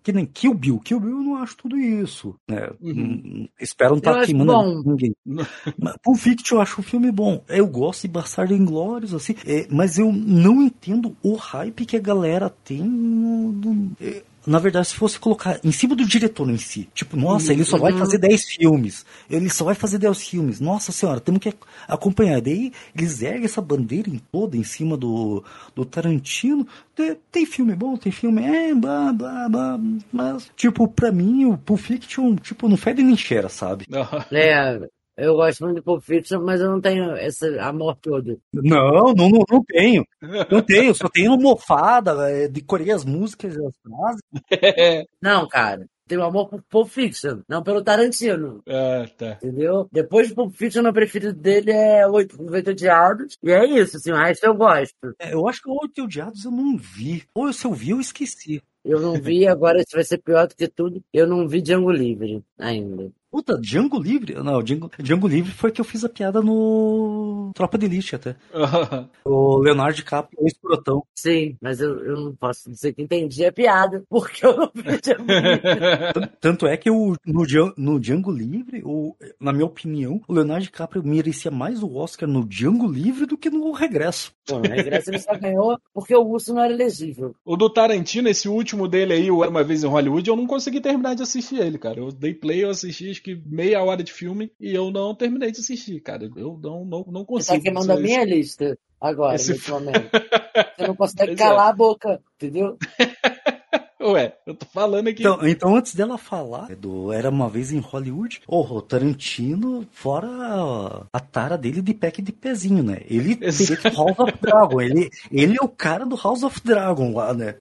que nem Kill Bill. Kill Bill eu não acho tudo isso, né? Espero não Eu estar acho queimando bom. ninguém. Mas Pulp Fiction eu acho um filme bom. Eu gosto de Bastardos Inglórios, assim, mas eu não entendo o hype que a galera tem na verdade, se fosse colocar em cima do diretor em si, tipo, nossa, ele só vai fazer 10 filmes. Ele só vai fazer 10 filmes. Nossa senhora, temos que acompanhar. Daí eles erguem essa bandeira toda em cima do Tarantino. Tem filme bom, tem filme, blá, blá, blá. Mas, tipo, pra mim, o Pulp Fiction, tipo, não fede nem cheira, sabe? Eu gosto muito de Pulp Fiction, mas eu não tenho esse amor todo. Não tenho. Não tenho, só tenho mofada, decorei as músicas e as frases. Não, cara. Tenho amor por Pulp Fiction, não pelo Tarantino. Tá. Entendeu? Depois de Pulp Fiction, meu preferido dele é Oito Odiados. E é isso, assim, o resto eu gosto. Eu acho que o Oito Odiados eu não vi. Ou se eu vi, eu esqueci. Eu não vi, agora isso vai ser pior do que tudo. Eu não vi Django Livre ainda. Puta, Django Livre? Não, Django Livre foi que eu fiz a piada no Tropa de Elite até. O Leonardo DiCaprio, o escrotão. Sim, mas eu não posso dizer que entendi a piada, porque eu não vi Django Livre. Tanto é que no Django Livre, na minha opinião, o Leonardo DiCaprio merecia mais o Oscar no Django Livre do que no Regresso. Bom, no Regresso ele só ganhou porque o Urso não era elegível. O do Tarantino, esse último dele aí, o Era Uma Vez em Hollywood, eu não consegui terminar de assistir ele, cara. Eu dei play, eu assisti acho que meia hora de filme e eu não terminei de assistir, cara. Eu não consigo. Você tá queimando a minha lista agora, nesse momento. Você não consegue Pois calar a boca, entendeu? Ué, eu tô falando aqui. Então antes dela falar do Era Uma Vez em Hollywood, o Tarantino, fora a tara dele de pack de pezinho, né? Ele teria que House of Dragon. Ele é o cara do House of Dragon lá, né?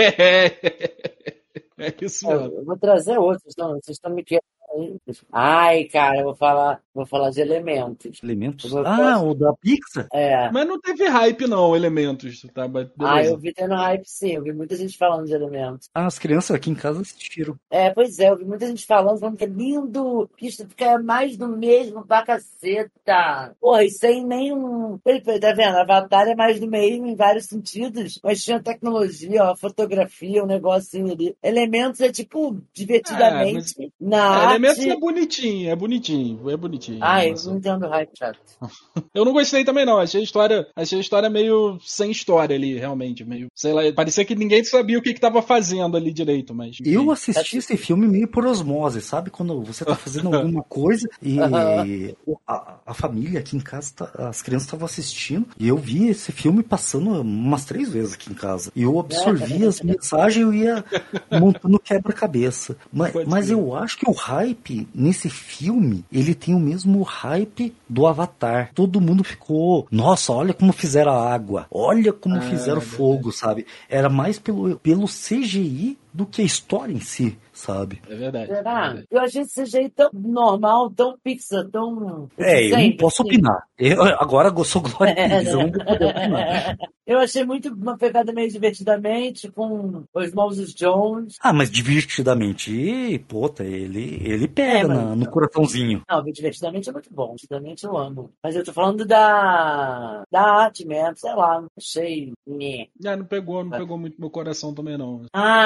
É isso mesmo. Eu vou trazer outros, não, vocês estão me querendo. Ai, cara, eu vou falar de Elementos. Elementos? O da Pixar? É. Mas não teve hype, não, Elementos. Tá? Eu vi tendo hype, sim. Eu vi muita gente falando de Elementos. As crianças aqui em casa assistiram. Pois é, eu vi muita gente falando que é lindo, que isso fica mais do mesmo pra caceta. Porra, e sem nenhum... Tá vendo? Avatar é mais do mesmo em vários sentidos, mas tinha tecnologia, ó, fotografia, um negocinho ali. Elementos é tipo, divertidamente, na Elementos é bonitinho, é bonitinho. Eu não entendo hype, chato. Eu não gostei também, não. Achei a história meio sem história ali, realmente. Meio, sei lá, parecia que ninguém sabia o que tava fazendo ali direito, mas... Eu assisti esse filme meio por osmose, sabe? Quando você tá fazendo alguma coisa e a família aqui em casa, as crianças estavam assistindo, e eu vi esse filme passando umas 3 vezes aqui em casa. E eu absorvi as mensagens e eu ia montando quebra-cabeça. Mas eu acho que o hype nesse filme, ele tem o mesmo hype do Avatar. Todo mundo ficou, nossa, olha como fizeram a água, olha como fizeram fogo, sabe? Era mais pelo CGI do que a história em si, sabe? É verdade. Será? Eu achei esse CGI tão normal, tão Pixar, tão... Eu não posso opinar. Agora eu sou Glória Pires, eu não vou poder opinar. Eu achei muito uma pegada meio divertidamente, com os Moses Jones. Mas divertidamente, ele pega no coraçãozinho. Não, divertidamente é muito bom, divertidamente eu amo. Mas eu tô falando da arte mesmo, sei lá, não sei. Não pegou muito meu coração também, não.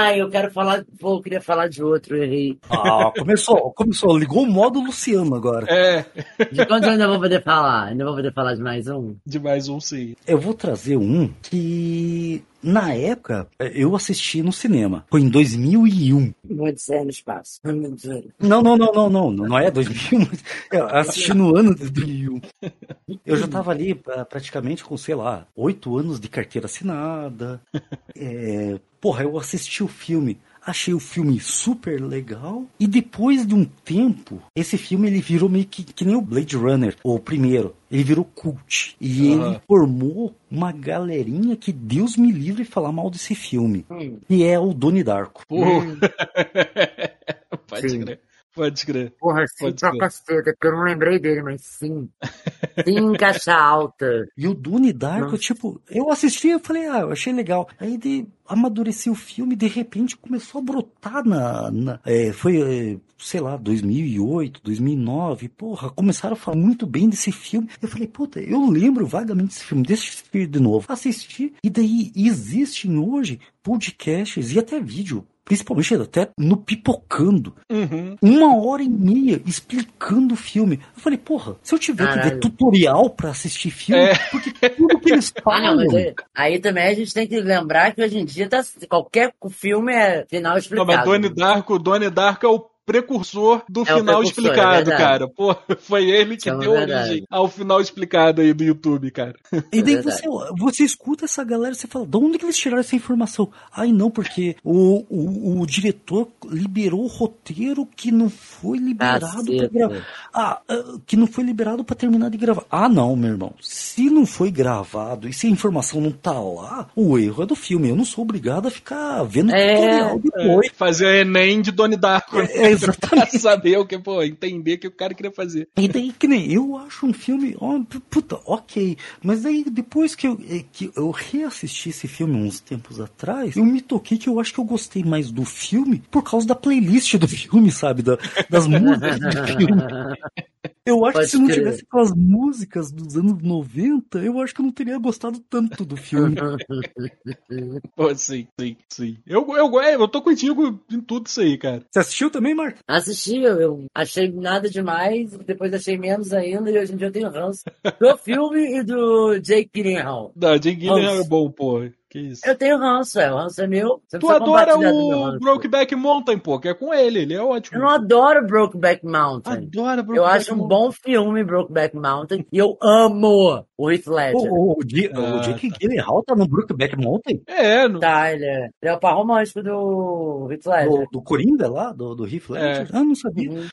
Eu queria falar de outro, eu errei. Começou, ligou o modo Luciano agora. De quantos eu ainda vou poder falar? Ainda vou poder falar de mais um? De mais um, sim. Eu vou trazer um que, na época, eu assisti no cinema. Foi em 2001. Muito sério no espaço. Não é 2001, mas eu assisti no ano de 2001. Eu já tava ali praticamente com, 8 anos de carteira assinada. Eu assisti o filme. Achei o filme super legal. E depois de um tempo, esse filme ele virou meio que nem o Blade Runner, o primeiro. Ele virou cult. E ele formou uma galerinha que Deus me livre de falar mal desse filme. Que é o Donnie Darko. Pode crer. Porra, sim, pra caceta, porque eu não lembrei dele, mas sim. Sim, em caixa alta. E o Donnie Darko, eu assisti e falei, eu achei legal. Aí amadureci o filme, de repente começou a brotar foi 2008, 2009, começaram a falar muito bem desse filme. Eu falei, eu lembro vagamente desse filme, deixa eu assistir de novo. Assisti, e daí existem hoje podcasts e até vídeo principalmente até no Pipocando, Uhum. 1h30 explicando o filme. Eu falei, porra, se eu tiver que ver tutorial pra assistir filme, porque tudo que eles Não, falam... mas aí também a gente tem que lembrar que hoje em dia qualquer filme é final Não, explicado. mas Donnie Darko é o precursor do final precursor, explicado, é cara. Pô, foi ele que Isso é deu verdade. origem ao final explicado aí do YouTube, cara. E daí verdade. você escuta essa galera e você fala, de onde que eles tiraram essa informação? Ai, não, porque o diretor liberou o roteiro que não foi liberado pra gravar. Que não foi liberado pra terminar de gravar. Ah, não, meu irmão. Se não foi gravado e se a informação não tá lá, o erro é do filme. Eu não sou obrigado a ficar vendo tutorial depois. Fazer Enem de Donnie Darko. Né? Exatamente. Pra saber o que, pô, entender o que o cara queria fazer. E daí, que nem eu acho um filme, puta, ok. Mas daí, depois que eu reassisti esse filme uns tempos atrás, eu me toquei que eu acho que eu gostei mais do filme por causa da playlist do filme, sabe? Das músicas do filme. Eu acho que se não tivesse aquelas músicas dos anos 90, eu acho que eu não teria gostado tanto do filme. Pô, sim. Eu tô contigo em tudo isso aí, cara. Você assistiu também, Marco? Assisti, eu achei nada demais, depois achei menos ainda, e hoje em dia eu tenho ranço do filme e do Jake Gyllenhaal. Não, Jake Gyllenhaal é bom, pô. Que isso? Eu tenho ranço, o ranço é meu. Tu adora o Brokeback Mountain, pô, que é com ele é ótimo. Eu não adoro Brokeback Mountain. Adoro Brokeback Eu acho um bom filme, Brokeback Mountain, e eu amo o Heath Ledger. O Jake Gyllenhaal tá no Brokeback Mountain? Tá, ele é o par romântico do Heath Ledger. Do Coringa lá, do Heath Ledger? Ah, não sabia. Uhum.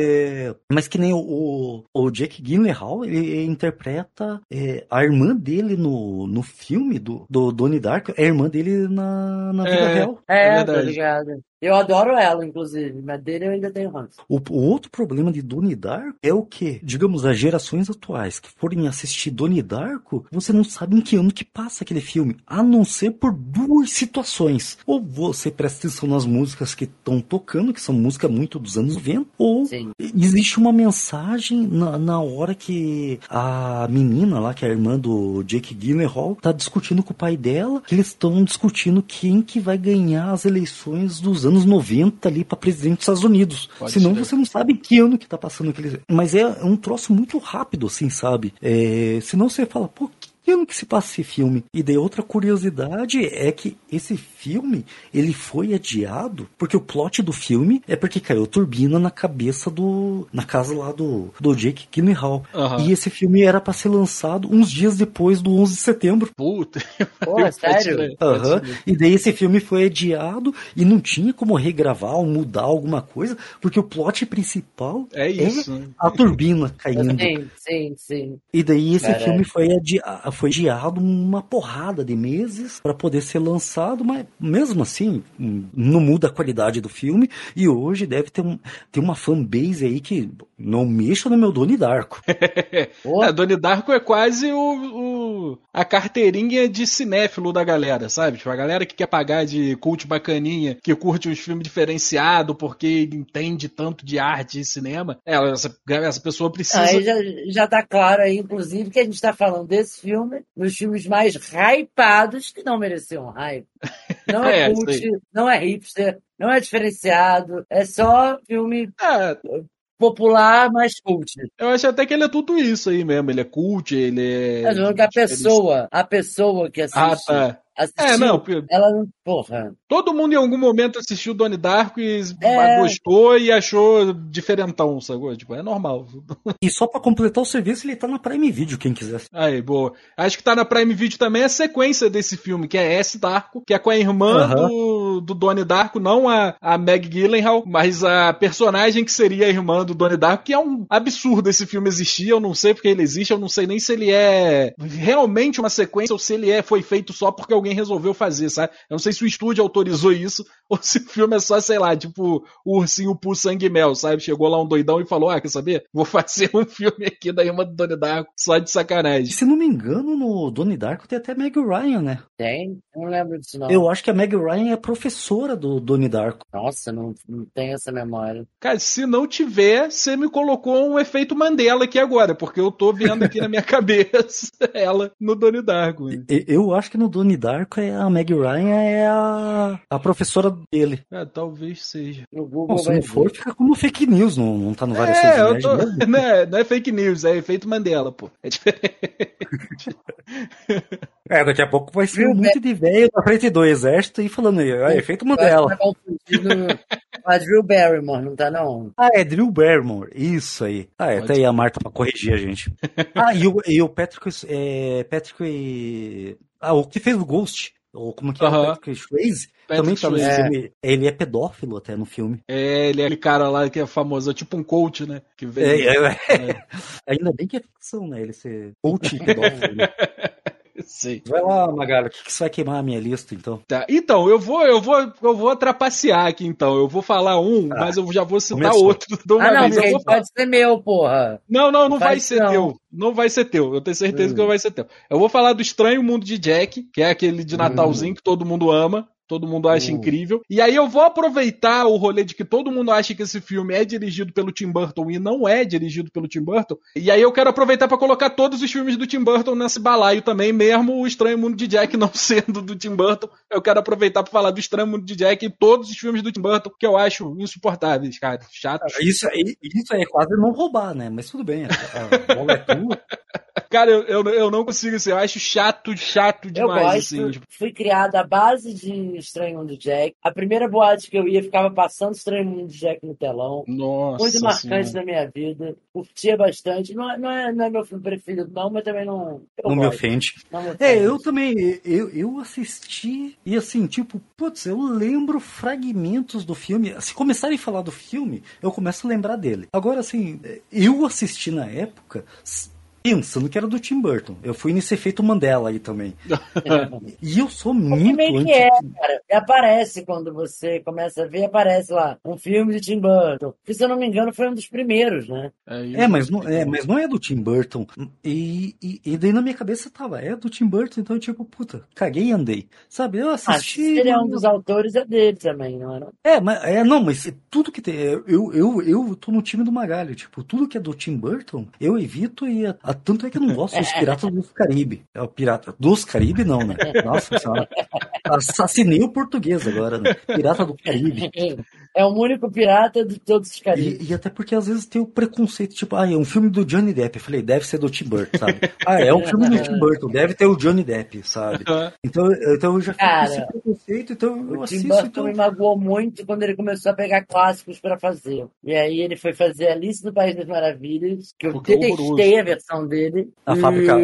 Mas que nem o Jake Gyllenhaal, ele interpreta a irmã dele no filme do Donnie Darko, é a irmã dele na vida real. Tô ligado. Eu adoro ela, inclusive, mas dele eu ainda tenho ranço. O outro problema de Donnie Darko é o quê? Digamos, as gerações atuais que forem assistir Donnie Darko, você não sabe em que ano que passa aquele filme, a não ser por duas situações. Ou você presta atenção nas músicas que estão tocando, que são músicas muito dos anos 90, ou existe uma mensagem na hora que a menina lá, que é a irmã do Jake Gyllenhaal, tá discutindo com o pai dela, que eles estão discutindo quem que vai ganhar as eleições dos anos 90 ali pra presidente dos Estados Unidos. Senão você não sabe que ano que tá passando aquele... Mas é um troço muito rápido, assim, sabe? Senão você fala, pô, que ano que se passa esse filme? E daí outra curiosidade é que esse filme, ele foi adiado porque o plot do filme é porque caiu turbina na cabeça na casa lá do Jake Gyllenhaal. E esse filme era pra ser lançado uns dias depois do 11 de setembro. Puta. Pô, sério? E daí esse filme foi adiado e não tinha como regravar ou mudar alguma coisa, porque o plot principal é a turbina caindo. Sim. E daí esse filme foi adiado uma porrada de meses para poder ser lançado, mas mesmo assim não muda a qualidade do filme, e hoje deve ter uma fanbase aí que não mexa no meu Donnie Darko. Donnie Darko é quase a carteirinha de cinéfilo da galera, sabe? Tipo, a galera que quer pagar de cult bacaninha, que curte uns filmes diferenciados porque entende tanto de arte e cinema, essa pessoa precisa... Aí já tá claro aí, inclusive, que a gente tá falando desse filme nos filmes mais hypados que não mereciam hype. Não é cult, não é hipster, não é diferenciado, é só filme popular, mas cult. Eu acho até que ele é tudo isso aí mesmo, ele é cult, ele é... A pessoa que assiste... ela não... Porra. Todo mundo em algum momento assistiu Donnie Darko e gostou e achou diferentão, sacou? Tipo, é normal. E só pra completar o serviço, ele tá na Prime Video, quem quiser. Aí, boa. Acho que tá na Prime Video também a sequência desse filme, que é S. Darko, que é com a irmã do Donnie Darko, não a Meg Gyllenhaal, mas a personagem que seria a irmã do Donnie Darko, que é um absurdo esse filme existir, eu não sei porque ele existe, eu não sei nem se ele é realmente uma sequência ou se ele foi feito só porque alguém resolveu fazer, sabe? Eu não sei se o estúdio autorizou isso ou se o filme é só, sei lá, tipo o Ursinho Poo Sangue e Mel, sabe? Chegou lá um doidão e falou, quer saber? Vou fazer um filme aqui da irmã do Donnie Darko só de sacanagem. Se não me engano, no Donnie Darko tem até Meg Ryan, né? Tem? Eu não lembro disso, não. Eu acho que a Meg Ryan é professora do Donnie Darko. Nossa, não tenho essa memória. Cara, se não tiver, você me colocou um efeito Mandela aqui agora, porque eu tô vendo aqui na minha cabeça ela no Donnie Darko. Eu acho que no Donnie Darko arco, a Meg Ryan é a professora dele. Talvez seja. No Google Bom, se vai não for, ver. fica como fake news, não tá no Várias Eu Coisas tô... Nerd mesmo? Não é fake news, é efeito Mandela, pô. É diferente. Daqui a pouco vai ser Drew um monte de velho na frente do exército e falando aí, efeito Eu acho que Mandela. vai confundir com a Drew Barrymore, não tá não? É Drew Barrymore, isso aí. Tá aí a Marta pra corrigir a gente. E o Patrick, o que fez o Ghost, ou como que é o Patrick Swayze, também tá nesse filme. Ele é pedófilo até no filme. Ele é aquele cara lá que é famoso, tipo um coach, né? Que vem, Ainda bem que é ficção, né? Ele ser coach e pedófilo. Sim. Vai lá, Magalho, o que você vai queimar a minha lista, então? Tá. Então, eu vou trapacear aqui, então. Eu vou falar mas eu já vou citar outro. Porque pode ser meu, porra. Não vai ser teu. Não vai ser teu. Eu tenho certeza que não vai ser teu. Eu vou falar do Estranho Mundo de Jack, que é aquele de Natalzinho que todo mundo ama. Todo mundo acha incrível. E aí eu vou aproveitar o rolê de que todo mundo acha que esse filme é dirigido pelo Tim Burton e não é dirigido pelo Tim Burton. E aí eu quero aproveitar para colocar todos os filmes do Tim Burton nesse balaio também, mesmo o Estranho Mundo de Jack não sendo do Tim Burton. Eu quero aproveitar para falar do Estranho Mundo de Jack e todos os filmes do Tim Burton que eu acho insuportáveis, cara. Chatos. Isso aí é quase não roubar, né? Mas tudo bem. A bola é tua. Cara, eu não consigo assim, eu acho chato demais. Eu gosto, assim. Fui criada à base de Estranho Mundo de Jack. A primeira boate que eu ia, ficava passando Estranho Mundo de Jack no telão. Nossa, muito marcante na minha vida. Curtia bastante. Não é meu filme preferido, não, mas também não. Não me ofende. Eu também. Eu assisti e assim, tipo, putz, eu lembro fragmentos do filme. Se começarem a falar do filme, eu começo a lembrar dele. Agora, assim, eu assisti na época pensando que era do Tim Burton. Eu fui nesse efeito Mandela aí também. E eu sou muito cara. Aparece quando você começa a ver, aparece lá um filme de Tim Burton. Que, se eu não me engano, foi um dos primeiros, né? Mas não é do Tim Burton. E daí na minha cabeça tava, é do Tim Burton, então tipo, puta, caguei e andei. Sabe, eu assisti... se ele é um dos autores, é dele também, não é? Mas tudo que tem... Eu tô no time do Magalho, tipo, tudo que é do Tim Burton, eu evito e... Tanto é que eu não gosto dos Piratas dos Caribe. É o Pirata dos Caribe, não, né? Nossa senhora. Assassinei o português agora, né? Pirata do Caribe. É o único pirata de todos os Caribes. E até porque às vezes tem o preconceito, tipo, é um filme do Johnny Depp. Eu falei, deve ser do Tim Burton, sabe? É um filme do Tim Burton, deve ter o Johnny Depp, sabe? Então eu já fico com esse preconceito, então eu assisto. O Tim Burton me magoou muito quando ele começou a pegar clássicos pra fazer. E aí ele foi fazer Alice no País das Maravilhas, que eu detestei a versão dele. A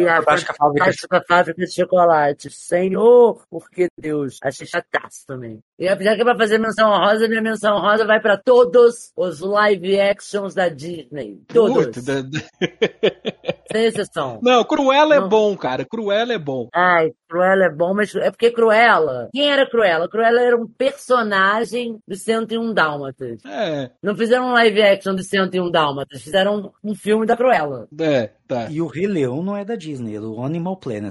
fábrica de chocolate. Senhor, porque Deus. Achei chataço também. E apesar que é pra fazer menção honrosa, minha menção honrosa vai pra todos os live actions da Disney. Todos. Sem exceção. Não, Cruella é bom, cara. Cruella é bom. Ai, Cruella é bom, mas é porque Cruella... Quem era Cruella? Cruella era um personagem do 101 Dálmatas. Não fizeram um live action do 101 Dálmatas, fizeram um filme da Cruella. Tá. E o Rei Leão não é da Disney, é do Animal Planet.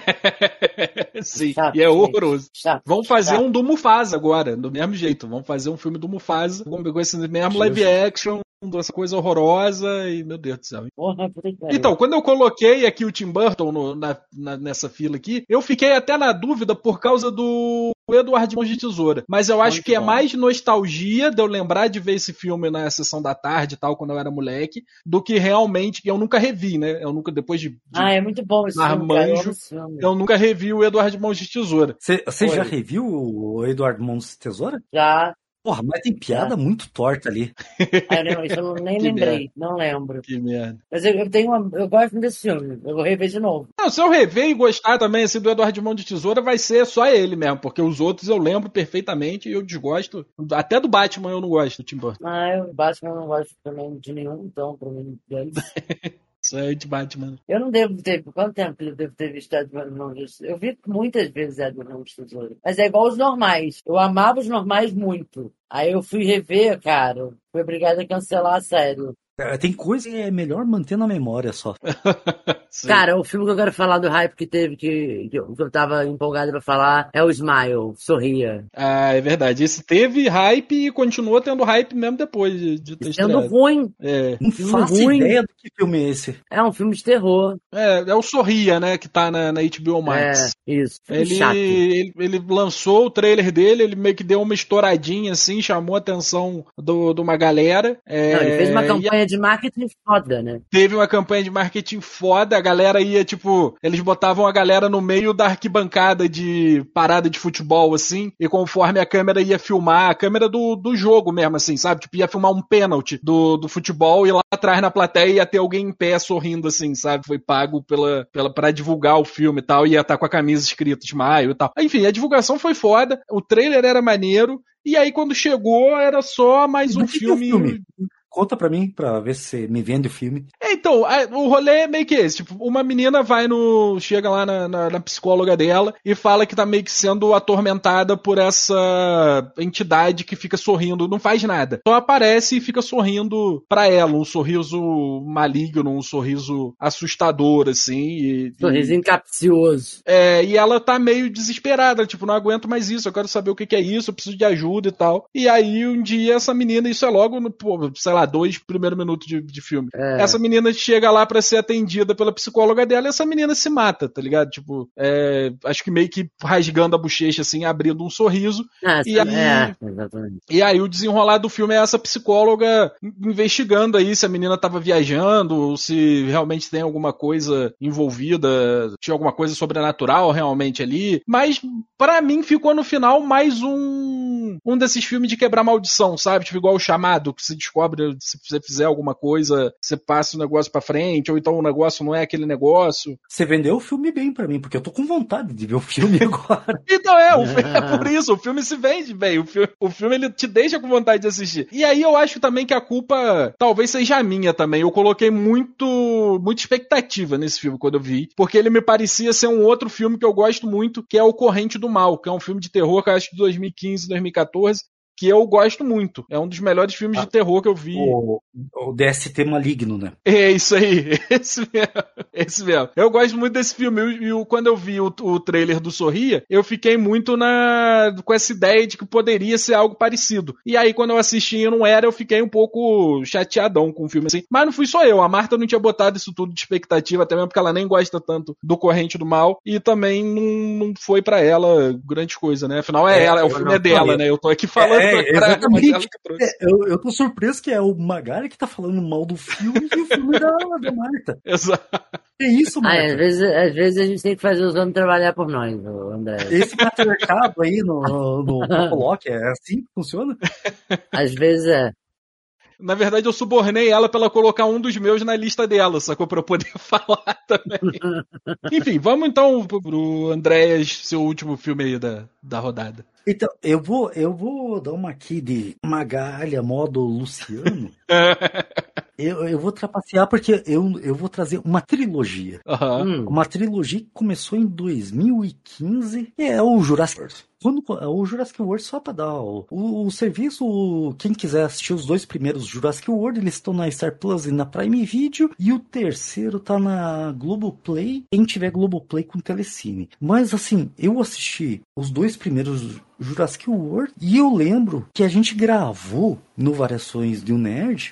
Sim, e é horroroso. Vamos fazer um do Mufasa agora, do mesmo jeito. Vamos fazer um filme do Mufasa, com esse mesmo live action, essa coisa horrorosa e, meu Deus do céu. Então, quando eu coloquei aqui o Tim Burton nessa fila aqui, eu fiquei até na dúvida por causa do Edward Mãos de Tesoura. Mas eu acho que é mais nostalgia de eu lembrar de ver esse filme na sessão da tarde e tal, quando eu era moleque, do que realmente, que eu nunca revi, né? Eu nunca, depois de é muito bom esse Marmanjo, eu nunca revi o Edward Mãos de Tesoura. Você já reviu o Edward Mãos de Tesoura? Já. Porra, mas tem piada muito torta ali. Isso eu nem lembrei, não lembro. Que merda. Mas eu gosto desse filme, eu vou rever de novo. Não, se eu rever e gostar também assim, do Edward Mão de Tesoura, vai ser só ele mesmo, porque os outros eu lembro perfeitamente e eu desgosto. Até do Batman eu não gosto, do Tim Burton. O Batman eu não gosto também de nenhum, então, pra mim, Isso é de Batman. Eu não devo ter... Quanto tempo eu devo ter visto Edward Mãos de Tesoura? Eu vi muitas vezes Edward Mãos de Tesoura. Mas é igual os normais. Eu amava os normais muito. Aí eu fui rever, cara. Fui obrigado a cancelar a série. Tem coisa que é melhor manter na memória só. Cara, o filme que eu quero falar do hype que teve, que eu tava empolgado pra falar, é o Smile, Sorria. Ah, é verdade. Esse teve hype e continuou tendo hype mesmo depois de ter Sendo estreado. ruim. Não faço ideia do que filme é esse. É um filme de terror. É o Sorria, né, que tá na HBO Max. Isso. Chato. Ele lançou o trailer dele, ele meio que deu uma estouradinha assim, chamou a atenção de uma galera. Não, ele fez uma campanha de marketing foda, né? Teve uma campanha de marketing foda, a galera ia, tipo, eles botavam a galera no meio da arquibancada de parada de futebol, assim, e conforme a câmera ia filmar, a câmera do jogo mesmo, assim, sabe? Tipo, ia filmar um pênalti do futebol e lá atrás na plateia ia ter alguém em pé sorrindo, assim, sabe? Foi pago pra divulgar o filme e tal, e ia estar com a camisa escrita Smile e tal. Enfim, a divulgação foi foda, o trailer era maneiro, e aí quando chegou era só mais um filme. Conta pra mim, pra ver se você me vende o filme. Então, o rolê é meio que esse. Tipo, uma menina chega lá na psicóloga dela e fala que tá meio que sendo atormentada por essa entidade que fica sorrindo, não faz nada. Só aparece e fica sorrindo pra ela, um sorriso maligno, um sorriso assustador, assim. Sorrisinho capcioso. E ela tá meio desesperada, tipo, não aguento mais isso, eu quero saber o que é isso, eu preciso de ajuda e tal. E aí, um dia, essa menina, isso é logo no, sei lá, 2 primeiros minutos de filme. Essa menina chega lá pra ser atendida pela psicóloga dela e essa menina se mata, tá ligado? Tipo, acho que meio que rasgando a bochecha, assim, abrindo um sorriso. Exatamente. E aí o desenrolar do filme é essa psicóloga investigando aí se a menina tava viajando, se realmente tem alguma coisa envolvida, tinha alguma coisa sobrenatural realmente ali. Mas, pra mim, ficou no final mais um desses filmes de quebrar maldição, sabe? Tipo, igual o Chamado, que se descobre se você fizer alguma coisa, você passa o negócio pra frente, ou então o negócio não é aquele negócio. Você vendeu o filme bem pra mim, porque eu tô com vontade de ver o filme agora. Então é por isso, o filme se vende bem, o filme ele te deixa com vontade de assistir. E aí eu acho também que a culpa talvez seja a minha também, eu coloquei muita expectativa nesse filme quando eu vi, porque ele me parecia ser um outro filme que eu gosto muito, que é O Corrente do Mal, que é um filme de terror que eu acho de 2015, 2014, que eu gosto muito. É um dos melhores filmes de terror que eu vi. O DST Maligno, né? É isso aí. Esse mesmo. Eu gosto muito desse filme. E quando eu vi o trailer do Sorria, eu fiquei muito com essa ideia de que poderia ser algo parecido. E aí, quando eu assisti e não era, eu fiquei um pouco chateadão com o filme assim. Mas não fui só eu. A Marta não tinha botado isso tudo de expectativa, até mesmo porque ela nem gosta tanto do Corrente do Mal. E também não foi pra ela grande coisa, né? Afinal, o filme é dela, né? Eu tô aqui falando. Exatamente. Eu tô surpreso que é o Magari que tá falando mal do filme e o filme da Marta. Exato. É isso, Marta. Às vezes a gente tem que fazer os homens trabalhar por nós, André. Esse patriarcado aí no Coloque, é assim que funciona? Às vezes é. Na verdade, eu subornei ela pra ela colocar um dos meus na lista dela, sacou? Pra eu poder falar também. Enfim, vamos então pro Andréas, seu último filme aí da rodada. Então, eu vou dar uma aqui de Magalha modo Luciano. Eu vou trapacear porque eu vou trazer uma trilogia. Uma trilogia que começou em 2015 e é o Jurassic World. O Jurassic World, só para dar o serviço, quem quiser assistir os 2 primeiros Jurassic World, eles estão na Star Plus e na Prime Video, e o terceiro tá na Globoplay, quem tiver Globoplay com Telecine. Mas assim, eu assisti os 2 primeiros Jurassic World e eu lembro que a gente gravou no Variações de um Nerd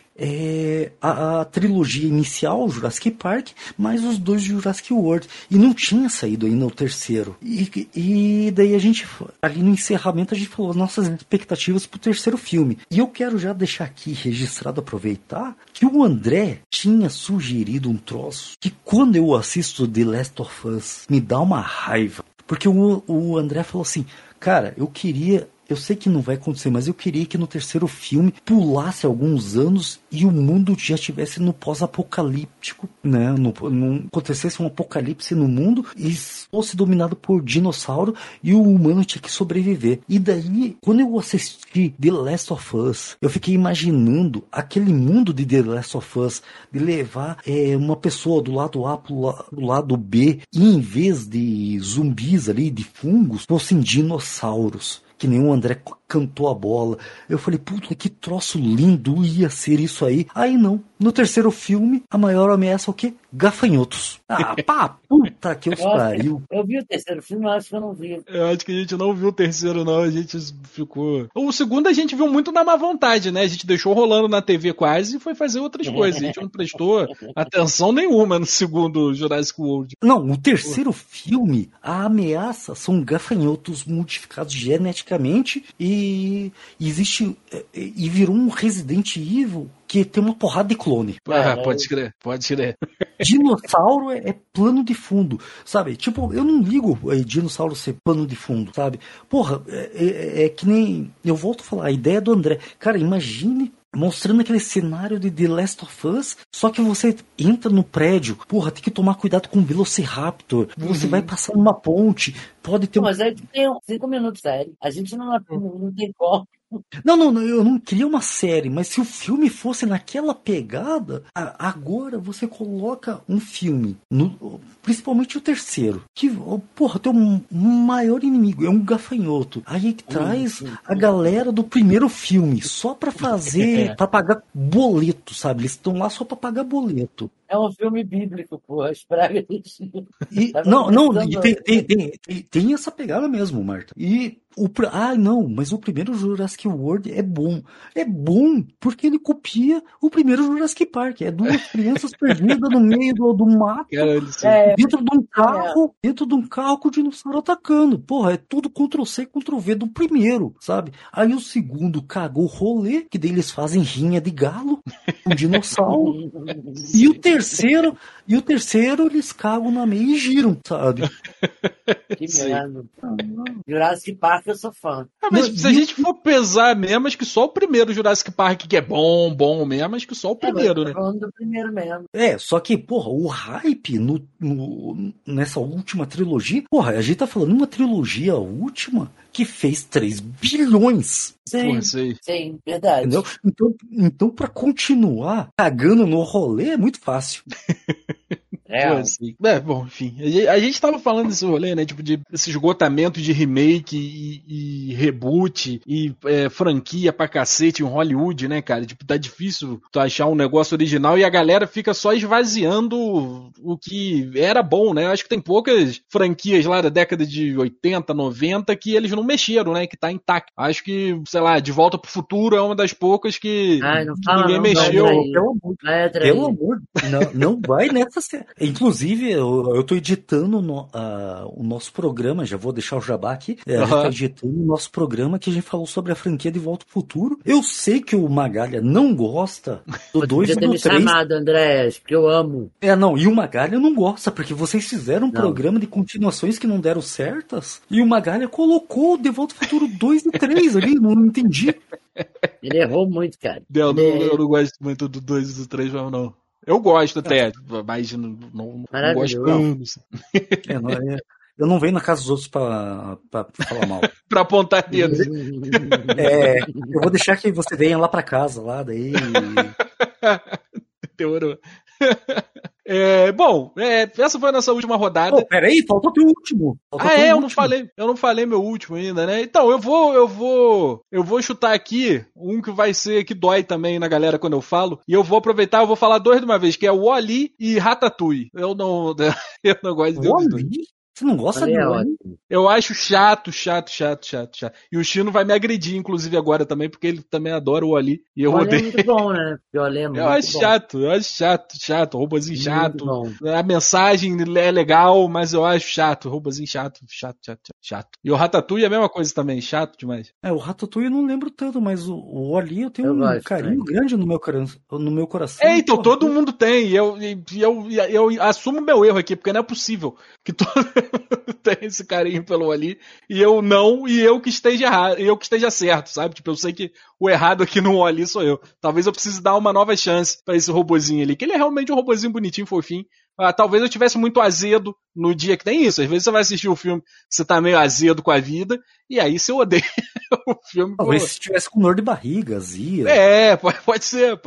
a trilogia inicial, Jurassic Park, mais os 2 Jurassic World, e não tinha saído ainda o terceiro, e daí a gente, ali no encerramento, a gente falou nossas expectativas pro terceiro filme, e eu quero já deixar aqui registrado, aproveitar, que o André tinha sugerido um troço, que quando eu assisto The Last of Us, me dá uma raiva, porque o André falou assim, cara, eu sei que não vai acontecer, mas eu queria que no terceiro filme pulasse alguns anos e o mundo já estivesse no pós-apocalíptico, né? Não acontecesse um apocalipse no mundo e fosse dominado por dinossauro e o humano tinha que sobreviver. E daí, quando eu assisti The Last of Us, eu fiquei imaginando aquele mundo de The Last of Us, de levar uma pessoa do lado A pro lado B, e em vez de zumbis ali, de fungos, fossem dinossauros. que nem o André cantou a bola. Eu falei, puta, que troço lindo ia ser isso aí. Aí não. No terceiro filme, a maior ameaça é o quê? Gafanhotos. Puta que os pariu. Eu vi o terceiro filme, eu acho que eu não vi. Eu acho que a gente não viu o terceiro, não. A gente ficou... O segundo a gente viu muito na má vontade, né? A gente deixou rolando na TV quase e foi fazer outras coisas. A gente não prestou atenção nenhuma no segundo Jurassic World. Não, o terceiro filme, a ameaça são gafanhotos modificados geneticamente e existe... E virou um Resident Evil que tem uma porrada de clone. Pode crer, pode crer. Dinossauro é plano de fundo, sabe? Tipo, eu não ligo dinossauro ser plano de fundo, sabe? Porra, é que nem... Eu volto a falar, a ideia do André. Cara, imagine mostrando aquele cenário de The Last of Us, só que você entra no prédio, porra, tem que tomar cuidado com o Velociraptor, você vai passar numa ponte, pode ter... Mas aí tem 5 minutos, sério. A gente não tem como. Não, eu não queria uma série, mas se o filme fosse naquela pegada, agora você coloca um filme, principalmente o terceiro, que, porra, tem um maior inimigo, é um gafanhoto. Aí que traz a galera do primeiro filme, só pra fazer, pra pagar boleto, sabe? Eles estão lá só pra pagar boleto. É um filme bíblico, porra, as pragas. Tem essa pegada mesmo, Marta. Mas o primeiro Jurassic World é bom. É bom porque ele copia o primeiro Jurassic Park. É duas crianças perdidas no meio do mato, dentro de um carro com o dinossauro atacando. Porra, é tudo Ctrl-C, Ctrl-V do primeiro, sabe? Aí o segundo cagou o rolê, que daí eles fazem rinha de galo, um dinossauro. E o terceiro eles cagam na meia e giram, sabe? Que merda. Jurassic Park eu sou fã. Mas se a gente for pesar mesmo, acho que só o primeiro Jurassic Park que é bom mesmo, acho que só o primeiro, né? Falando do primeiro mesmo. Só que, porra, o hype nessa última trilogia, porra, a gente tá falando de uma trilogia última que fez 3 bilhões. Sim, verdade. Entendeu? Então, pra continuar cagando no rolê é muito fácil. Bom, enfim. A gente tava falando desse rolê, né? Tipo, esse esgotamento de remake e reboot e franquia pra cacete em Hollywood, né, cara? Tipo, tá difícil tu achar um negócio original e a galera fica só esvaziando o que era bom, né? Eu acho que tem poucas franquias lá da década de 80, 90 que eles não mexeram, né? Que tá intacto. Acho que, sei lá, De Volta pro Futuro é uma das poucas que ninguém mexeu. Pelo amor, não vai nessa série. Inclusive, eu tô editando o nosso programa, já vou deixar o jabá aqui, a gente tá editando o nosso programa que a gente falou sobre a franquia De Volta ao Futuro. Eu sei que o Magalha não gosta do 2 e do 3. Podia ter me chamado, Andrés, porque eu amo. E o Magalha não gosta, porque vocês fizeram um programa de continuações que não deram certas, e o Magalha colocou De Volta ao Futuro 2 e 3 ali, não entendi. Ele errou muito, cara. Eu não gosto muito do 2 e do 3, não. Eu gosto até, mas não gosto tanto. Eu não venho na casa dos outros pra falar mal. Pra apontar dedo. Eu vou deixar que você venha lá pra casa, lá, daí... Demorou. Essa foi a nossa última rodada. Peraí, faltou o último. Eu não falei meu último ainda, né? Então, eu vou chutar aqui um que vai ser, que dói também na galera quando eu falo, e eu vou aproveitar, eu vou falar 2 de uma vez, que é o Wall-E e Ratatouille. Eu não gosto de Wall-E? Você não gosta de Wall-E? Eu acho chato. E o Chino vai me agredir, inclusive, agora também, porque ele também adora o Wall-E. E eu odeio. É muito bom, né? Eu acho chato, robozinho chato. A mensagem é legal, mas eu acho chato, robozinho chato. E o Ratatouille é a mesma coisa também, chato demais. O Ratatouille eu não lembro tanto, mas o Wall-E eu tenho um carinho grande no meu coração. Então, todo mundo tem. E eu assumo meu erro aqui, porque não é possível que todo tem esse carinho pelo Wall-E e eu que esteja errado, eu que esteja certo, sabe? Tipo, eu sei que o errado aqui no Wall-E sou eu. Talvez eu precise dar uma nova chance pra esse robozinho ali, que ele é realmente um robozinho bonitinho, fofinho. Talvez eu tivesse muito azedo no dia que tem isso. Às vezes você vai assistir um filme, você tá meio azedo com a vida, e aí você odeia o filme. Talvez se tivesse com dor de barriga, azia. Pode ser.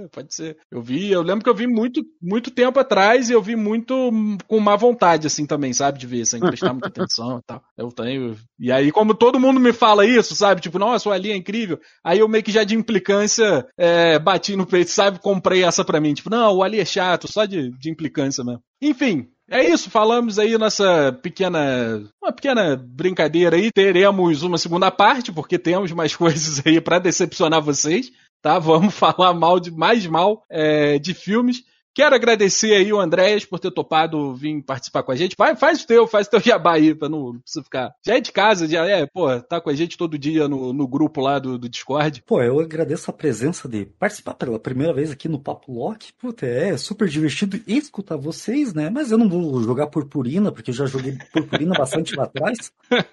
Eu lembro que eu vi muito tempo atrás e eu vi muito com má vontade, assim, também, sabe? De ver, sem prestar muita atenção e tal. Eu tenho. E aí, como todo mundo me fala isso, sabe? Tipo, nossa, o Ali é incrível. Aí eu meio que já de implicância bati no peito, sabe? Comprei essa pra mim. Tipo, não, o Ali é chato, só de implicância mesmo. Enfim. É isso, falamos aí uma pequena brincadeira aí, teremos uma segunda parte, porque temos mais coisas aí pra decepcionar vocês, tá? Vamos falar mais mal de filmes. Quero agradecer aí o Andréas por ter topado vir participar com a gente. Faz o teu jabá aí, pra não precisar ficar. Já é de casa, tá com a gente todo dia no grupo lá do Discord. Pô, eu agradeço a presença de participar pela primeira vez aqui no Papo Lock. Puta, é super divertido escutar vocês, né? Mas eu não vou jogar Purpurina, porque eu já joguei Purpurina bastante lá atrás.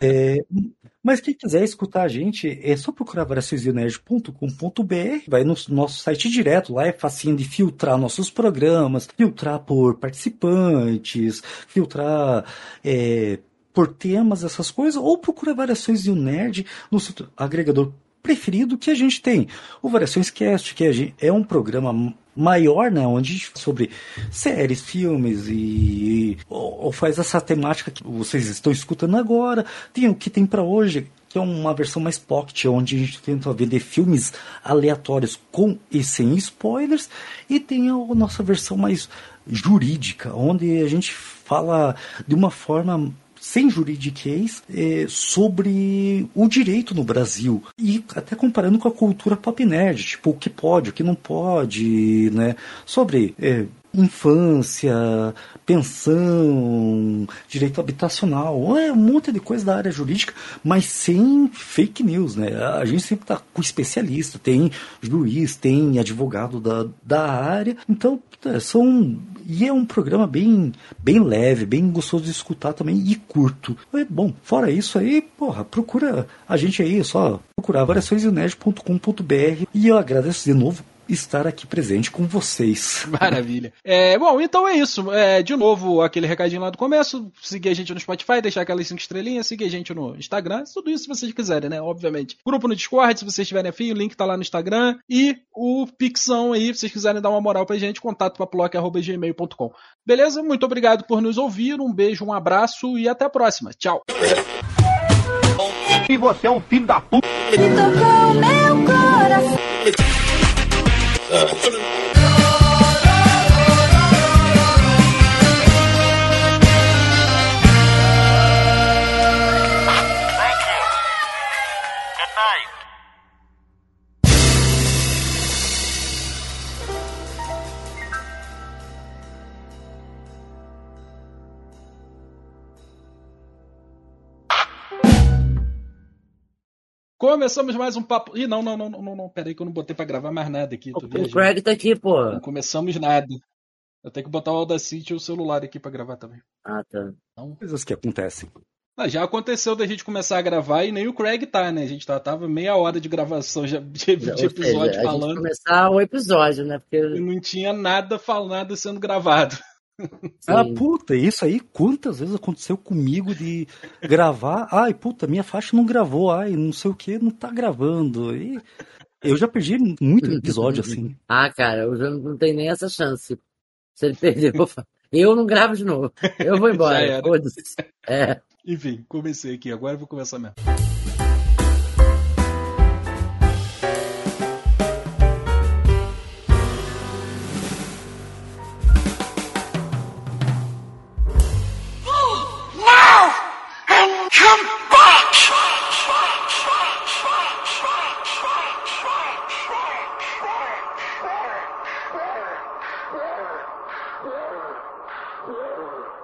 Mas quem quiser escutar a gente, é só procurar variaçõesnerd.com.br, vai no nosso site direto, lá é facinho de filtrar nossos programas, filtrar por participantes, filtrar por temas, essas coisas, ou procura Variações de um Nerd no seu agregador preferido que a gente tem. O Variações Cast, que é um programa maior, né, onde sobre séries, filmes ou faz essa temática que vocês estão escutando agora. Tem o que tem pra hoje, que é uma versão mais pocket, onde a gente tenta vender filmes aleatórios com e sem spoilers, e tem a nossa versão mais jurídica, onde a gente fala de uma forma sem juridiquês sobre o direito no Brasil, e até comparando com a cultura pop nerd, tipo o que pode, o que não pode, né, sobre infância, pensão, direito habitacional, um monte de coisa da área jurídica, mas sem fake news, né? A gente sempre tá com especialista, tem juiz, tem advogado da área, então e é um programa bem leve, bem gostoso de escutar também e curto. Bom, fora isso aí, porra, procura a gente aí, é só procurar variaçõesnerd.com.br, e eu agradeço de novo estar aqui presente com vocês. Maravilha. Bom, então é isso. De novo, aquele recadinho lá do começo, seguir a gente no Spotify, deixar aquelas 5 estrelinhas, seguir a gente no Instagram, tudo isso se vocês quiserem, né? Obviamente. Grupo no Discord, se vocês tiverem afim, o link tá lá no Instagram, e o Pixão aí, se vocês quiserem dar uma moral pra gente, contato@paplock@gmail.com. Beleza? Muito obrigado por nos ouvir, um beijo, um abraço e até a próxima. Tchau. E você é um filho da puta. Ele tocou meu coração. Começamos mais um papo. Ih, não, peraí que eu não botei pra gravar mais nada aqui. O Craig tá aqui, pô. Não começamos nada. Eu tenho que botar o Audacity e o celular aqui pra gravar também. Ah, tá. Então... Coisas que acontecem. Já aconteceu da gente começar a gravar e nem o Craig tá, né? A gente tava meia hora de gravação de episódio seja, falando. A gente começar o episódio, né? Porque... E não tinha nada sendo gravado. Sim. Puta, isso aí, quantas vezes aconteceu comigo de gravar? Ai, puta, minha faixa não gravou, ai, não sei o que, não tá gravando. E eu já perdi muito episódio assim. Cara, eu já não tenho nem essa chance. Se ele perder, eu não gravo de novo. Eu vou embora. Enfim, comecei aqui, agora eu vou começar mesmo. Yeah.